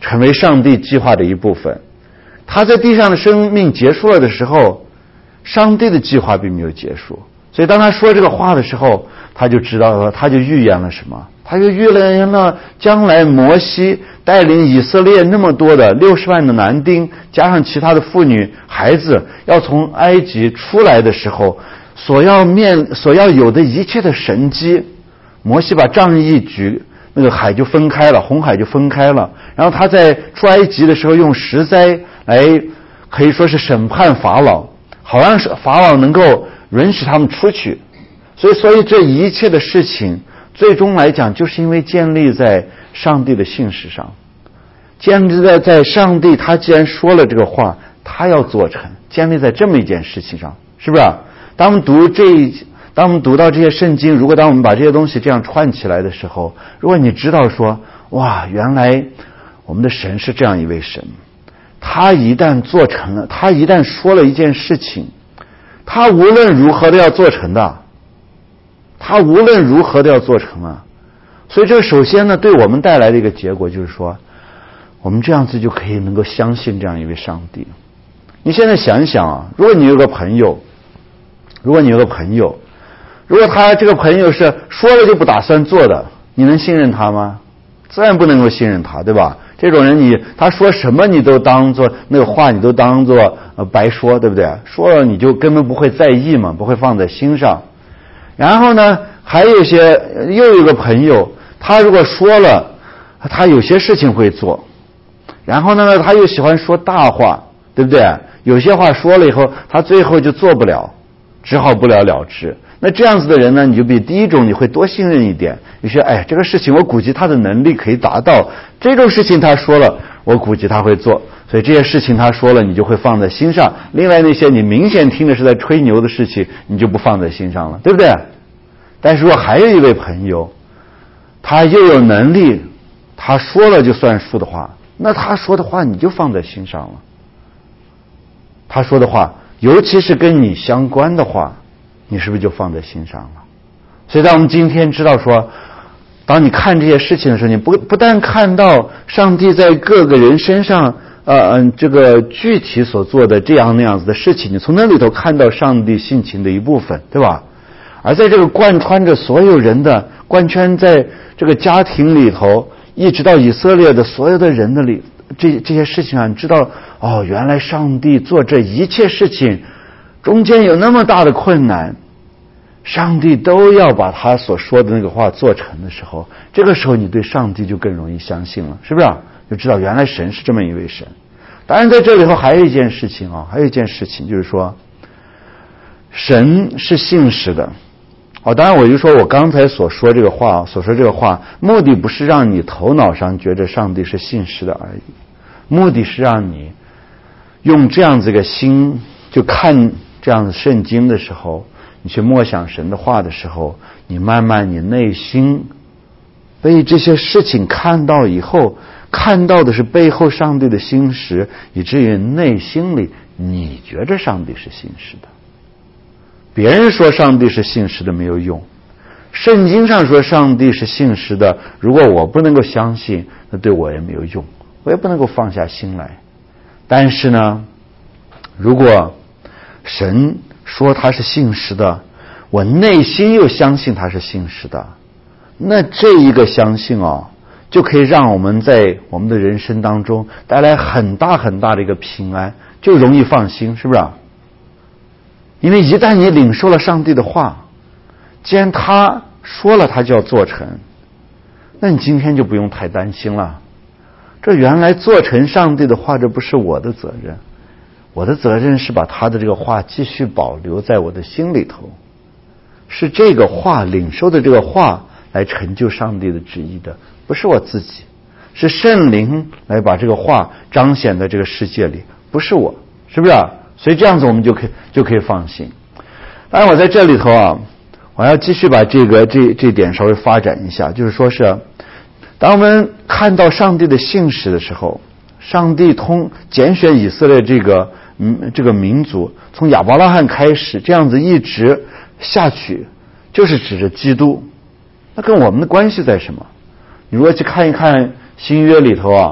成为上帝计划的一部分。他在地上的生命结束了的时候，上帝的计划并没有结束。所以当他说这个话的时候，他就知道了，他就预言了什么？他就预言了将来摩西带领以色列那么多的60万的男丁，加上其他的妇女孩子，要从埃及出来的时候，所要有的一切的神迹。摩西把杖一举，那个海就分开了，红海就分开了。然后他在出埃及的时候用10灾来可以说是审判法老，好让法老能够允许他们出去。所以这一切的事情最终来讲就是因为建立在上帝的信实上，建立在上帝他既然说了这个话，他要做成，建立在这么一件事情上，是不是？当我们读到这些圣经，如果当我们把这些东西这样串起来的时候，如果你知道说，哇，原来我们的神是这样一位神，他一旦做成了，他一旦说了一件事情，他无论如何都要做成的，他无论如何都要做成啊。所以这个首先呢，对我们带来的一个结果就是说，我们这样子就可以能够相信这样一位上帝。你现在想一想啊，如果你有个朋友，如果他这个朋友是说了就不打算做的，你能信任他吗？自然不能够信任他，对吧？这种人他说什么你都当做那个话，你都当做白说，对不对？说了你就根本不会在意嘛，不会放在心上。然后呢，又有一个朋友，他如果说了，他有些事情会做，然后呢，他又喜欢说大话，对不对？有些话说了以后，他最后就做不了，只好不了了之。那这样子的人呢，你就比第一种你会多信任一点。你说，这个事情我估计他的能力可以达到，这种事情他说了，我估计他会做，所以这些事情他说了，你就会放在心上。另外那些你明显听的是在吹牛的事情，你就不放在心上了，对不对？但是如果还有一位朋友，他又有能力，他说了就算数的话，那他说的话你就放在心上了。他说的话，尤其是跟你相关的话，你是不是就放在心上了？所以当我们今天知道说，当你看这些事情的时候，你不但看到上帝在各个人身上这个具体所做的这样那样子的事情，你从那里头看到上帝性情的一部分，对吧？而在这个贯穿着所有人的，贯穿在这个家庭里头，一直到以色列的所有的人的里，这些事情啊，你知道原来上帝做这一切事情中间有那么大的困难，上帝都要把他所说的那个话做成的时候，这个时候你对上帝就更容易相信了，是不是？就知道原来神是这么一位神。当然在这里头还有一件事情就是说，神是信实的。当然我就说我刚才所说这个话，目的不是让你头脑上觉得上帝是信实的而已，目的是让你用这样子一个心，就看这样子圣经的时候，你去默想神的话的时候，你慢慢你内心被这些事情看到以后，看到的是背后上帝的信实，以至于内心里你觉着上帝是信实的。别人说上帝是信实的没有用，圣经上说上帝是信实的，如果我不能够相信，那对我也没有用，我也不能够放下心来。但是呢，如果神说他是信实的，我内心又相信他是信实的，那这一个相信就可以让我们在我们的人生当中带来很大很大的一个平安，就容易放心，是不是？因为一旦你领受了上帝的话，既然他说了他就要做成，那你今天就不用太担心了。这原来做成上帝的话，这不是我的责任，我的责任是把他的这个话继续保留在我的心里头，是这个话领受的这个话来成就上帝的旨意的，不是我自己，是圣灵来把这个话彰显在这个世界里，不是我，是不是？所以这样子我们就可以放心。当然我在这里头我要继续把这点稍微发展一下，就是说是当我们看到上帝的信实的时候，上帝拣选以色列这个民族，从亚伯拉罕开始这样子一直下去，就是指着基督。那跟我们的关系在什么？你如果去看一看新约里头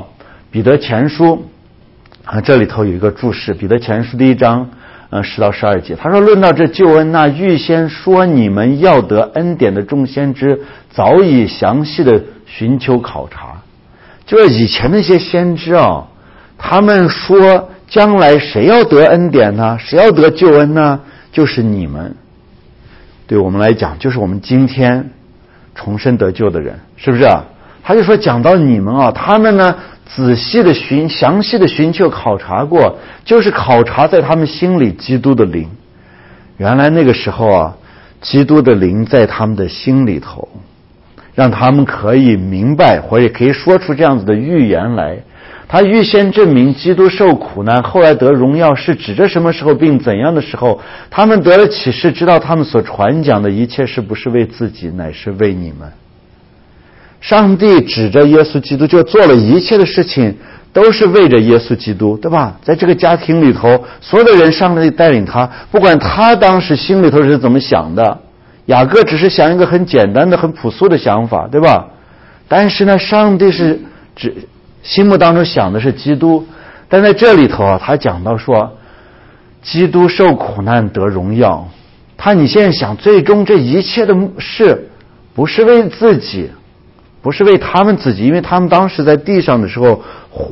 彼得前书这里头有一个注释，彼得前书1章10到12节，他说论到这救恩，那预先说你们要得恩典的众先知早已详细的寻求考察。就是以前那些先知他们说将来谁要得恩典呢？谁要得救恩呢？就是你们。对我们来讲，就是我们今天重生得救的人，是不是他就说讲到你们他们呢仔细的详细的寻求考察过，就是考察在他们心里基督的灵。原来那个时候基督的灵在他们的心里头，让他们可以明白，或者可以说出这样子的预言来。他预先证明基督受苦难，后来得荣耀，是指着什么时候并怎样的时候。他们得了启示，知道他们所传讲的一切是不是为自己，乃是为你们。上帝指着耶稣基督就做了一切的事情，都是为着耶稣基督，对吧？在这个家庭里头，所有的人上帝带领他，不管他当时心里头是怎么想的，雅各只是想一个很简单的很朴素的想法，对吧？但是呢，上帝是心目当中想的是基督。但在这里头他讲到说基督受苦难得荣耀。你现在想，最终这一切的事不是为自己，不是为他们自己，因为他们当时在地上的时候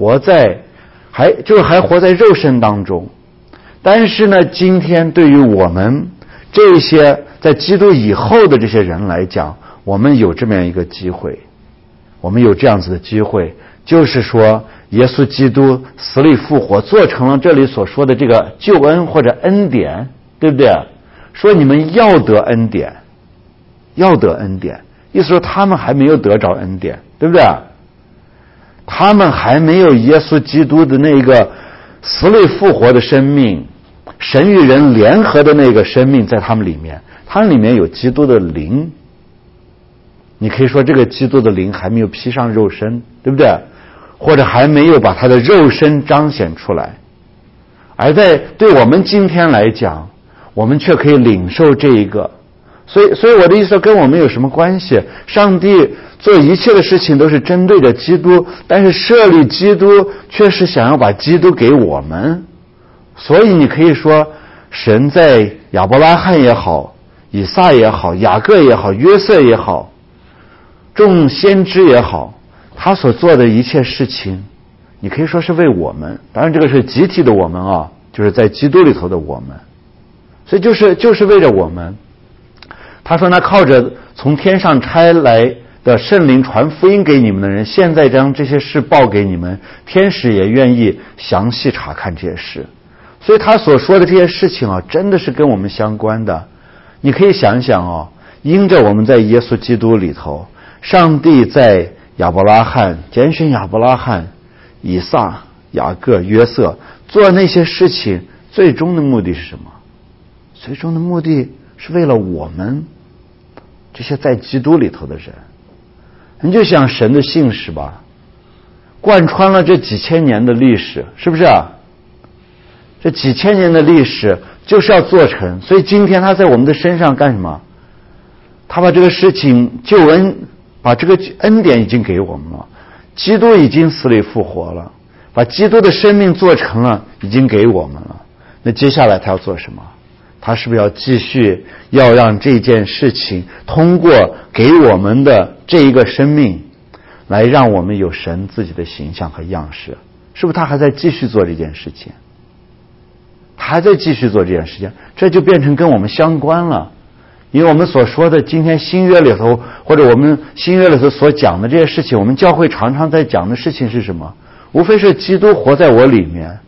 还活在肉身当中。但是呢，今天对于我们这些在基督以后的这些人来讲，我们有这么样一个机会，我们有这样子的机会，就是说耶稣基督死里复活，做成了这里所说的这个救恩或者恩典，对不对？说你们要得恩典，要得恩典，意思说他们还没有得着恩典，对不对？他们还没有耶稣基督的那个死里复活的生命，神与人联合的那个生命在他们里面，他们里面有基督的灵。你可以说这个基督的灵还没有披上肉身，对不对？或者还没有把他的肉身彰显出来。而对我们今天来讲，我们却可以领受这一个。所以我的意思跟我们有什么关系？上帝做一切的事情都是针对着基督，但是设立基督却是想要把基督给我们。所以你可以说神在亚伯拉罕也好，以撒也好，雅各也好，约瑟也好，众先知也好，他所做的一切事情，你可以说是为我们。当然这个是集体的我们就是在基督里头的我们。所以就是为着我们。他说那靠着从天上差来的圣灵传福音给你们的人，现在将这些事报给你们，天使也愿意详细查看这些事。所以他所说的这些事情真的是跟我们相关的。你可以想想因着我们在耶稣基督里头，上帝在亚伯拉罕拣选亚伯拉罕、以撒、雅各、约瑟做那些事情，最终的目的是什么？最终的目的是为了我们这些在基督里头的人。你就想神的信使吧，贯穿了这几千年的历史，是不是这几千年的历史就是要做成。所以今天他在我们的身上干什么？他把这个事情救恩，把这个恩典已经给我们了，基督已经死里复活了，把基督的生命做成了，已经给我们了。那接下来他要做什么？他是不是要继续要让这件事情通过给我们的这一个生命来让我们有神自己的形象和样式？是不是他还在继续做这件事情？他还在继续做这件事情，这就变成跟我们相关了。因为我们所说的今天新约里头，或者我们新约里头所讲的这些事情，我们教会常常在讲的事情是什么？无非是基督活在我里面，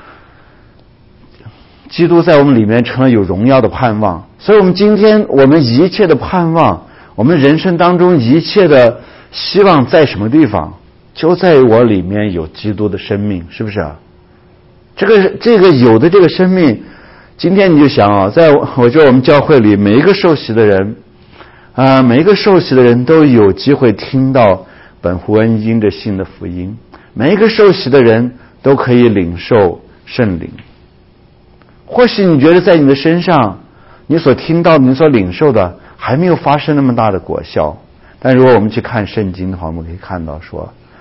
基督在我们里面成了有荣耀的盼望。所以我们今天我们一切的盼望，我们人生当中一切的希望在什么地方？就在我里面有基督的生命，是不是这个有的这个生命，今天你就想在我觉得我们教会里每一个受洗的人每一个受洗的人都有机会听到本乎恩因着信的福音，每一个受洗的人都可以领受圣灵。或许你觉得在你的身上你所听到你所领受的还没有发生那么大的果效，但如果我们去看圣经的话，我们可以看到说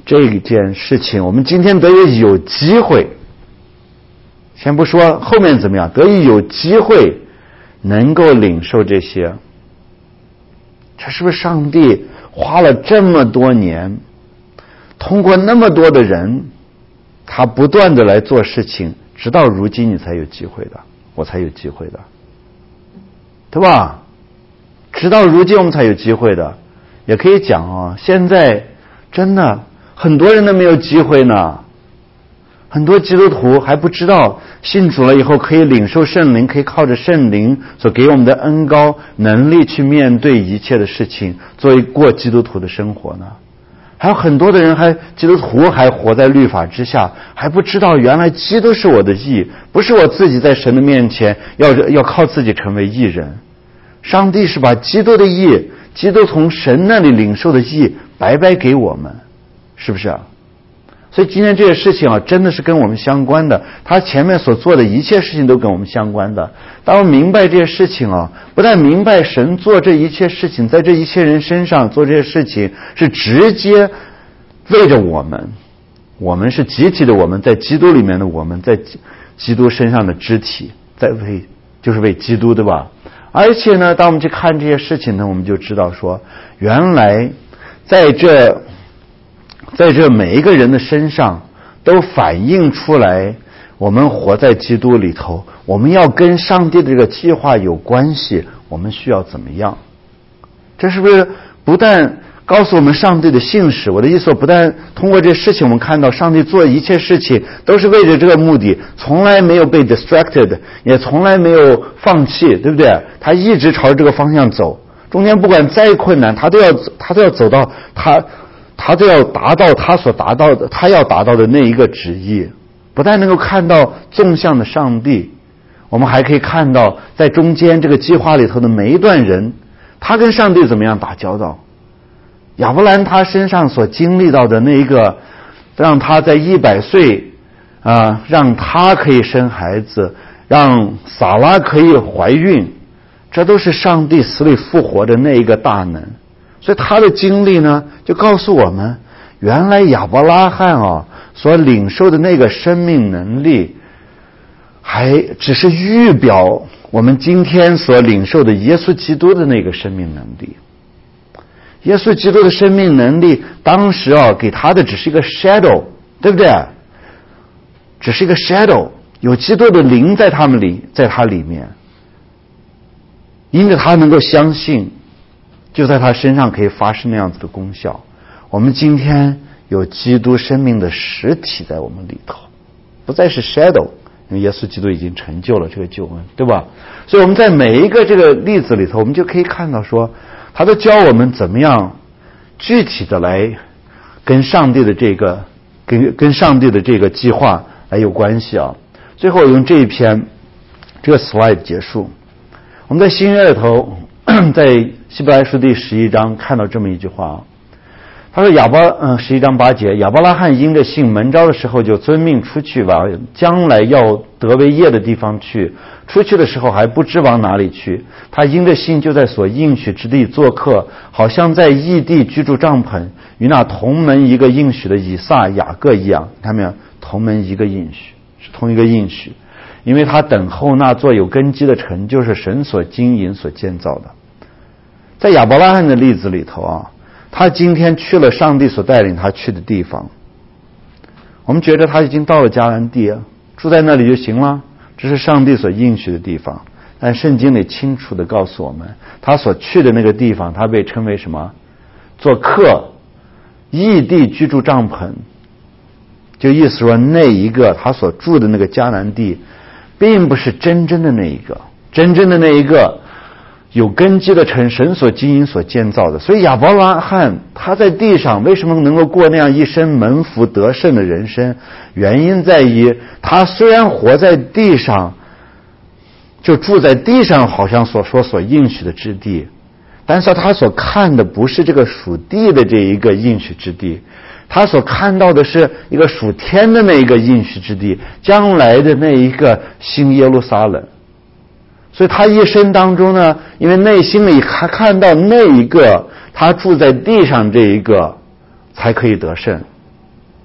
这件事情，我们今天得以有机会，先不说后面怎么样，得以有机会能够领受这些，这是不是上帝花了这么多年，通过那么多的人，他不断的来做事情，直到如今你才有机会的，我才有机会的，对吧？直到如今我们才有机会的。也可以讲现在真的很多人都没有机会呢，很多基督徒还不知道信主了以后可以领受圣灵，可以靠着圣灵所给我们的恩膏能力去面对一切的事情，作为过基督徒的生活呢。还有很多的人基督徒还活在律法之下，还不知道原来基督是我的义，不是我自己在神的面前要靠自己成为义人，上帝是把基督的义，基督从神那里领受的义白白给我们，是不是啊？所以今天这些事情真的是跟我们相关的，他前面所做的一切事情都跟我们相关的。当我们明白这些事情不但明白神做这一切事情，在这一切人身上做这些事情是直接为着我们，我们是集体的，我们在基督里面的，我们在基督身上的肢体，就是为基督，对吧？而且呢，当我们去看这些事情呢，我们就知道说，原来在这每一个人的身上都反映出来，我们活在基督里头，我们要跟上帝的这个计划有关系，我们需要怎么样？这是不是不但告诉我们上帝的信使？我的意思，不但通过这事情我们看到上帝做一切事情都是为着这个目的，从来没有被 distracted， 也从来没有放弃，对不对？他一直朝着这个方向走，中间不管再困难，他都要走到他都要达到他要达到的那一个旨意。不但能够看到纵向的上帝，我们还可以看到在中间这个计划里头的每一段人，他跟上帝怎么样打交道。亚伯兰他身上所经历到的那一个让他在100岁让他可以生孩子，让撒拉可以怀孕，这都是上帝死里复活的那一个大能。所以他的经历呢，就告诉我们，原来亚伯拉罕所领受的那个生命能力，还只是预表我们今天所领受的耶稣基督的那个生命能力。耶稣基督的生命能力，当时给他的只是一个 shadow， 对不对？只是一个 shadow， 有基督的灵在他里面，因着他能够相信，就在他身上可以发生那样子的功效。我们今天有基督生命的实体在我们里头，不再是 shadow， 因为耶稣基督已经成就了这个救恩，对吧？所以我们在每一个这个例子里头，我们就可以看到说，他都教我们怎么样具体的来跟上帝的这个计划来有关系最后用这一篇这个 slide 结束。我们在新约里头，在希伯来书第11章看到这么一句话他说11章8节，亚伯拉罕因着信蒙召的时候就遵命出去往将来要得为业的地方去，出去的时候还不知往哪里去，他因着信就在所应许之地做客，好像在异地居住帐篷，与那同门一个应许的以撒雅各一样。看到没有？同门一个应许，是同一个应许，因为他等候那座有根基的城，就是神所经营所建造的。在亚伯拉罕的例子里头他今天去了上帝所带领他去的地方，我们觉得他已经到了迦南地住在那里就行了，这是上帝所应许的地方。但圣经里清楚地告诉我们，他所去的那个地方，他被称为什么？做客，异地居住帐篷，就意思说那一个他所住的那个迦南地，并不是真正的那一个，真正的那一个有根基的城，神所经营所建造的。所以亚伯拉罕他在地上为什么能够过那样一生蒙福得胜的人生，原因在于他虽然活在地上，就住在地上，好像所说所应许的之地，但是他所看的不是这个属地的这一个应许之地，他所看到的是一个属天的那一个应许之地，将来的那一个新耶路撒冷。所以他一生当中呢，因为内心里他看到那一个他住在地上这一个才可以得胜，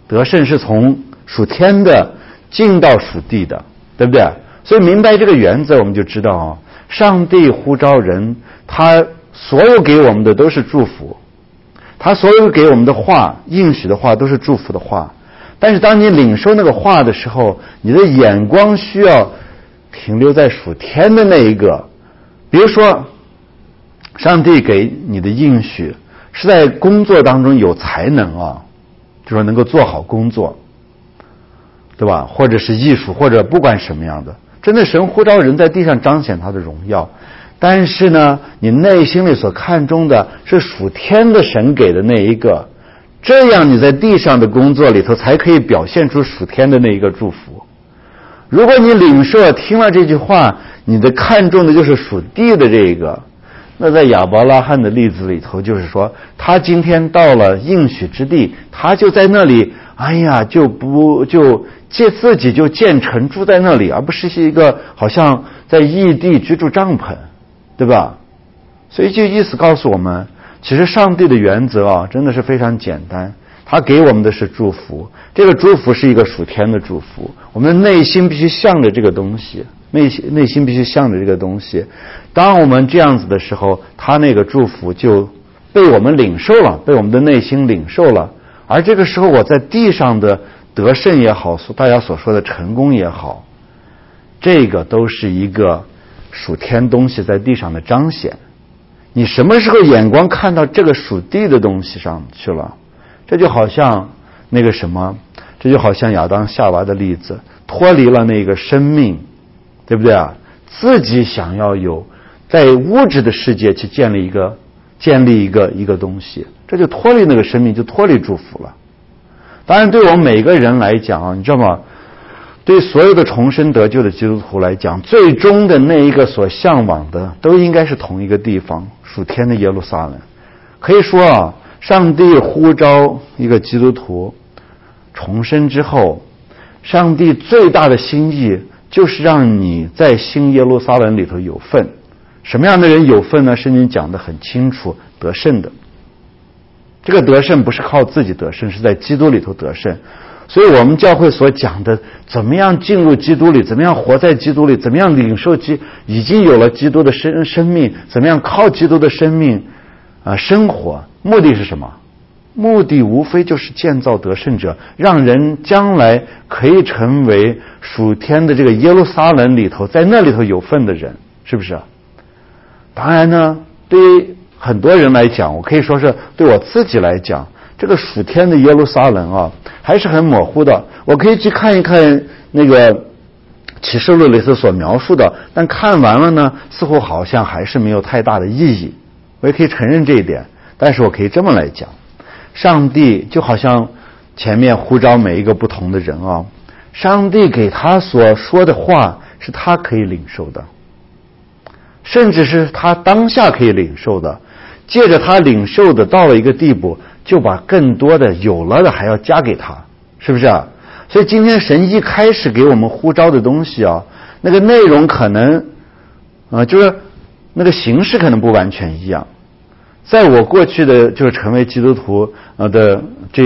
得胜是从属天的进到属地的，对不对？所以明白这个原则，我们就知道上帝呼召人，他所有给我们的都是祝福，他所有给我们的话，应许的话都是祝福的话。但是当你领受那个话的时候，你的眼光需要停留在属天的那一个。比如说上帝给你的应许是在工作当中有才能就说能够做好工作，对吧？或者是艺术，或者不管什么样的，真的神呼召人在地上彰显他的荣耀。但是呢，你内心里所看重的是属天的神给的那一个，这样你在地上的工作里头才可以表现出属天的那一个祝福。如果你领受了听了这句话，你的看重的就是属地的这一个，那在亚伯拉罕的例子里头，就是说他今天到了应许之地，他就在那里就自己就建城住在那里，而不是一个好像在异地居住帐篷，对吧？所以这意思告诉我们，其实上帝的原则真的是非常简单，他给我们的是祝福，这个祝福是一个属天的祝福，我们的内心必须向着这个东西，内心必须向着这个东西。当我们这样子的时候，他那个祝福就被我们领受了，被我们的内心领受了。而这个时候我在地上的得胜也好，大家所说的成功也好，这个都是一个属天东西在地上的彰显。你什么时候眼光看到这个属地的东西上去了，这就好像这就好像亚当夏娃的例子，脱离了那个生命，对不对啊？自己想要有在物质的世界去建立一个东西，这就脱离那个生命，就脱离祝福了。当然对我们每个人来讲你知道吗？对所有的重生得救的基督徒来讲，最终的那一个所向往的都应该是同一个地方，属天的耶路撒冷。可以说上帝呼召一个基督徒重生之后，上帝最大的心意就是让你在新耶路撒冷里头有份。什么样的人有份呢？圣经讲得很清楚，得胜的。这个得胜不是靠自己得胜，是在基督里头得胜。所以我们教会所讲的怎么样进入基督里，怎么样活在基督里，怎么样领受已经有了基督的生命，怎么样靠基督的生命生活，目的是什么？目的无非就是建造得胜者，让人将来可以成为属天的这个耶路撒冷里头，在那里头有份的人，是不是？当然呢，对于很多人来讲，我可以说是对我自己来讲，这个属天的耶路撒冷还是很模糊的。我可以去看一看那个启示录里头所描述的，但看完了呢，似乎好像还是没有太大的意义。我也可以承认这一点，但是我可以这么来讲，上帝就好像前面呼召每一个不同的人上帝给他所说的话是他可以领受的，甚至是他当下可以领受的，借着他领受的到了一个地步，就把更多的有了的还要加给他，是不是啊？所以今天神一开始给我们呼召的东西那个内容可能就是那个形式可能不完全一样。在我过去的就是成为基督徒的这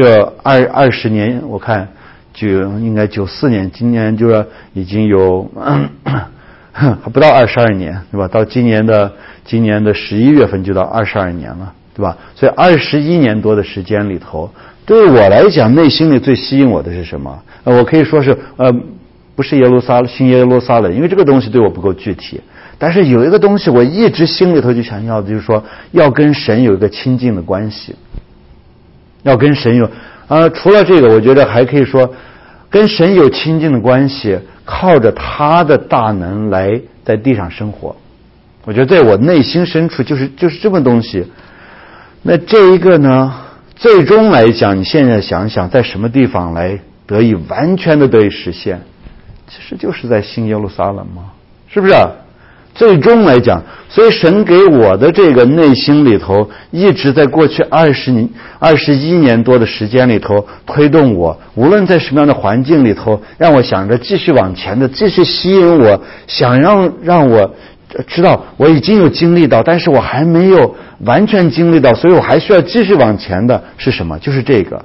20年，我看就应该94年，今年就是已经有还不到22年，对吧？到今年的11月份就到22年了，对吧？所以21年多的时间里头，对我来讲，内心里最吸引我的是什么？我可以说是不是新耶路撒冷，因为这个东西对我不够具体。但是有一个东西我一直心里头就想要的，就是说要跟神有一个亲近的关系，要跟神有除了这个，我觉得还可以说跟神有亲近的关系，靠着他的大能来在地上生活。我觉得在我内心深处就是这么东西。那这一个呢，最终来讲，你现在想想在什么地方来完全的得以实现，其实就是在新耶路撒冷嘛，是不是最终来讲，所以神给我的这个内心里头，一直在过去21年多的时间里头推动我，无论在什么样的环境里头，让我想着继续往前的，继续吸引我，想让我知道我已经有经历到，但是我还没有完全经历到，所以我还需要继续往前的是什么？就是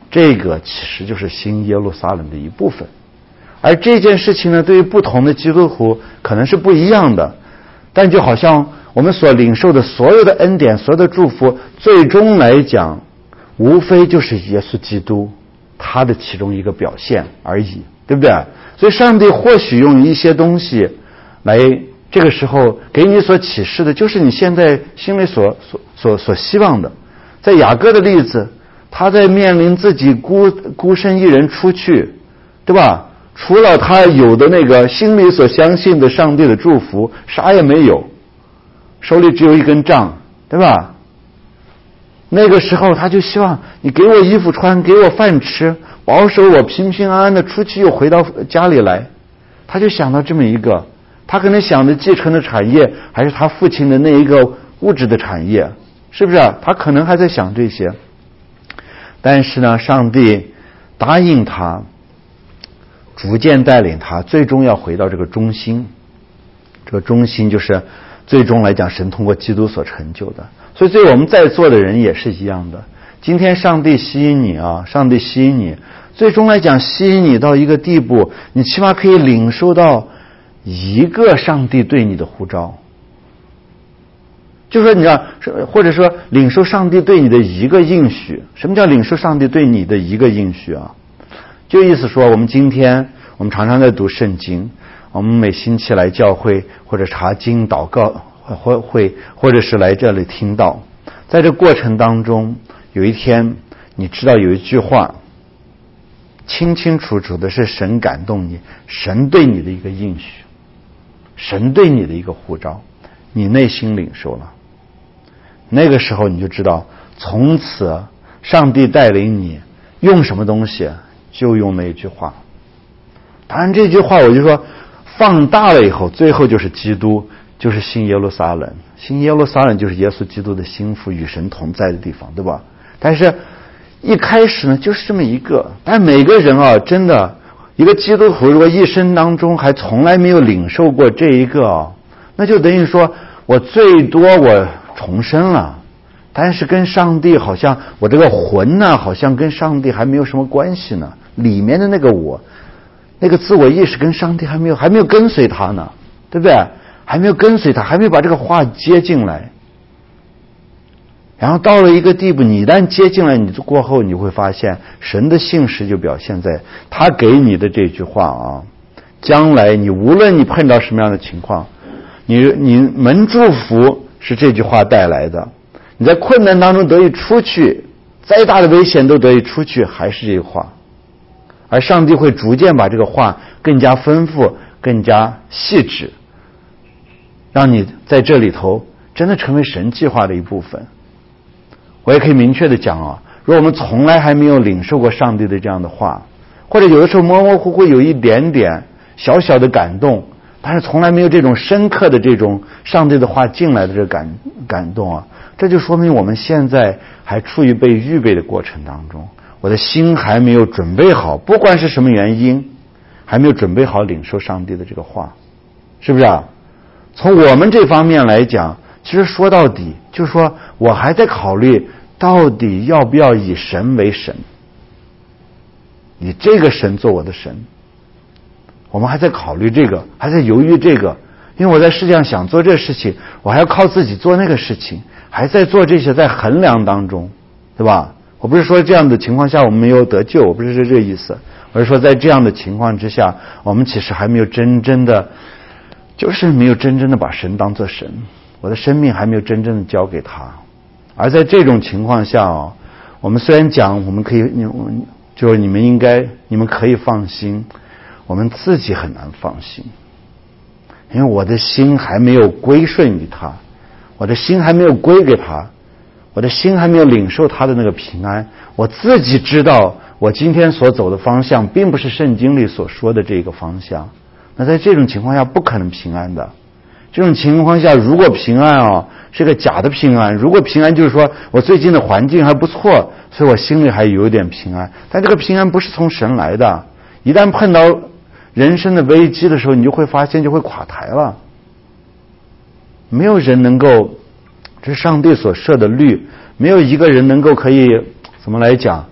这个其实就是新耶路撒冷的一部分。而这件事情呢，对于不同的基督徒可能是不一样的，但就好像我们所领受的所有的恩典，所有的祝福，最终来讲无非就是耶稣基督他的其中一个表现而已，对不对？所以上帝或许用一些东西来这个时候给你所启示的，就是你现在心里所希望的。在雅各的例子，他在面临自己孤身一人出去，对吧？除了他有的那个心里所相信的上帝的祝福，啥也没有，手里只有一根杖，对吧？那个时候他就希望你给我衣服穿，给我饭吃，保守我平平安安的出去又回到家里来。他就想到这么一个，他可能想着继承的产业还是他父亲的那一个物质的产业，是不是啊？他可能还在想这些。但是呢，上帝答应他，逐渐带领他，最终要回到这个中心。这个中心就是最终来讲神通过基督所成就的。所以对我们在座的人也是一样的。今天上帝吸引你啊，上帝吸引你，最终来讲吸引你到一个地步，你起码可以领受到一个上帝对你的呼召。就说你知道，或者说领受上帝对你的一个应许。什么叫领受上帝对你的一个应许啊？就意思说，我们今天我们常常在读圣经，我们每星期来教会或者查经祷告会，或者是来这里听道，在这过程当中，有一天你知道有一句话清清楚楚的是神感动你，神对你的一个应许，神对你的一个呼召，你内心领受了。那个时候你就知道，从此上帝带领你用什么东西就用那句话。当然这句话我就说放大了以后，最后就是基督，就是新耶路撒冷。新耶路撒冷就是耶稣基督的心腹，与神同在的地方，对吧？但是一开始呢就是这么一个。但每个人啊，真的一个基督徒如果一生当中还从来没有领受过这一个，那就等于说我最多我重生了，但是跟上帝好像我这个魂呢，好像跟上帝还没有什么关系呢。里面的那个我，那个自我意识跟上帝还没有跟随他呢，对不对？还没有跟随他，还没有把这个话接进来。然后到了一个地步，你一旦接进来，你过后你会发现神的信实就表现在他给你的这句话啊。将来你无论你碰到什么样的情况，你蒙祝福是这句话带来的，你在困难当中得以出去，再大的危险都得以出去，还是这句话。而上帝会逐渐把这个话更加丰富，更加细致，让你在这里头真的成为神计划的一部分。我也可以明确的讲啊，如果我们从来还没有领受过上帝的这样的话，或者有的时候模模糊糊有一点点小小的感动，但是从来没有这种深刻的这种上帝的话进来的这感动啊，这就说明我们现在还处于被预备的过程当中，我的心还没有准备好，不管是什么原因，还没有准备好领受上帝的这个话，是不是啊？从我们这方面来讲，其实说到底就是说我还在考虑到底要不要以神为神，以这个神做我的神。我们还在考虑这个，还在犹豫这个，因为我在世界上想做这事情，我还要靠自己做那个事情，还在做这些，在衡量当中，对吧？我不是说这样的情况下我们没有得救，我不是这个意思，我是说在这样的情况之下，我们其实还没有真正的把神当作神，我的生命还没有真正的交给他。而在这种情况下我们虽然讲我们可以，就是你们可以放心，我们自己很难放心，因为我的心还没有归顺于他，我的心还没有归给他，我的心还没有领受他的那个平安。我自己知道我今天所走的方向并不是圣经里所说的这个方向，那在这种情况下不可能平安的。这种情况下如果平安是个假的平安，如果平安就是说我最近的环境还不错，所以我心里还有一点平安，但这个平安不是从神来的。一旦碰到人生的危机的时候，你就会发现就会垮台了。没有人能够，这是上帝所设的律，没有一个人能够可以怎么来讲，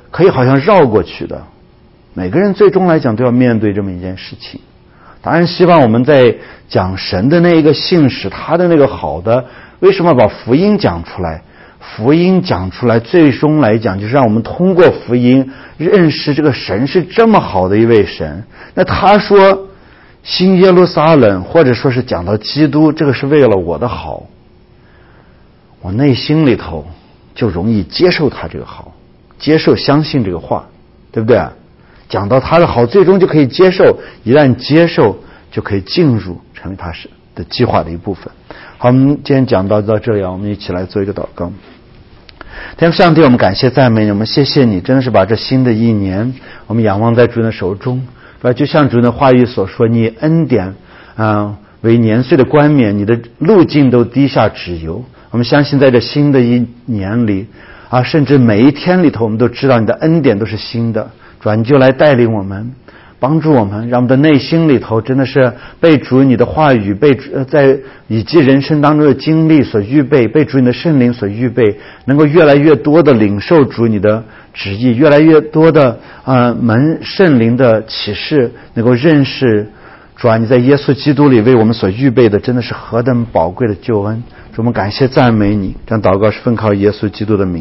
可以好像绕过去的。每个人最终来讲都要面对这么一件事情。当然希望我们在讲神的那一个信使，他的那个好的，为什么把福音讲出来？福音讲出来，最终来讲就是让我们通过福音认识这个神是这么好的一位神。那他说新耶路撒冷，或者说是讲到基督，这个是为了我的好，我内心里头就容易接受他这个好，接受相信这个话，对不对？讲到他的好，最终就可以接受，一旦接受就可以进入成为他的计划的一部分。好，我们今天讲到这里，我们一起来做一个祷告。天父上帝，我们感谢赞美你，我们谢谢你，真的是把这新的一年我们仰望在主的手中，就像主的话语所说，你恩典为年岁的冠冕，你的路径都滴下脂油。我们相信在这新的一年里甚至每一天里头，我们都知道你的恩典都是新的。主，你就来带领我们，帮助我们，让我们的内心里头真的是被主你的话语，在以及人生当中的经历所预备，被主你的圣灵所预备，能够越来越多的领受主你的旨意，越来越多的圣灵的启示，能够认识主你在耶稣基督里为我们所预备的真的是何等宝贵的救恩。主，我们感谢赞美你，这样祷告是奉靠耶稣基督的名。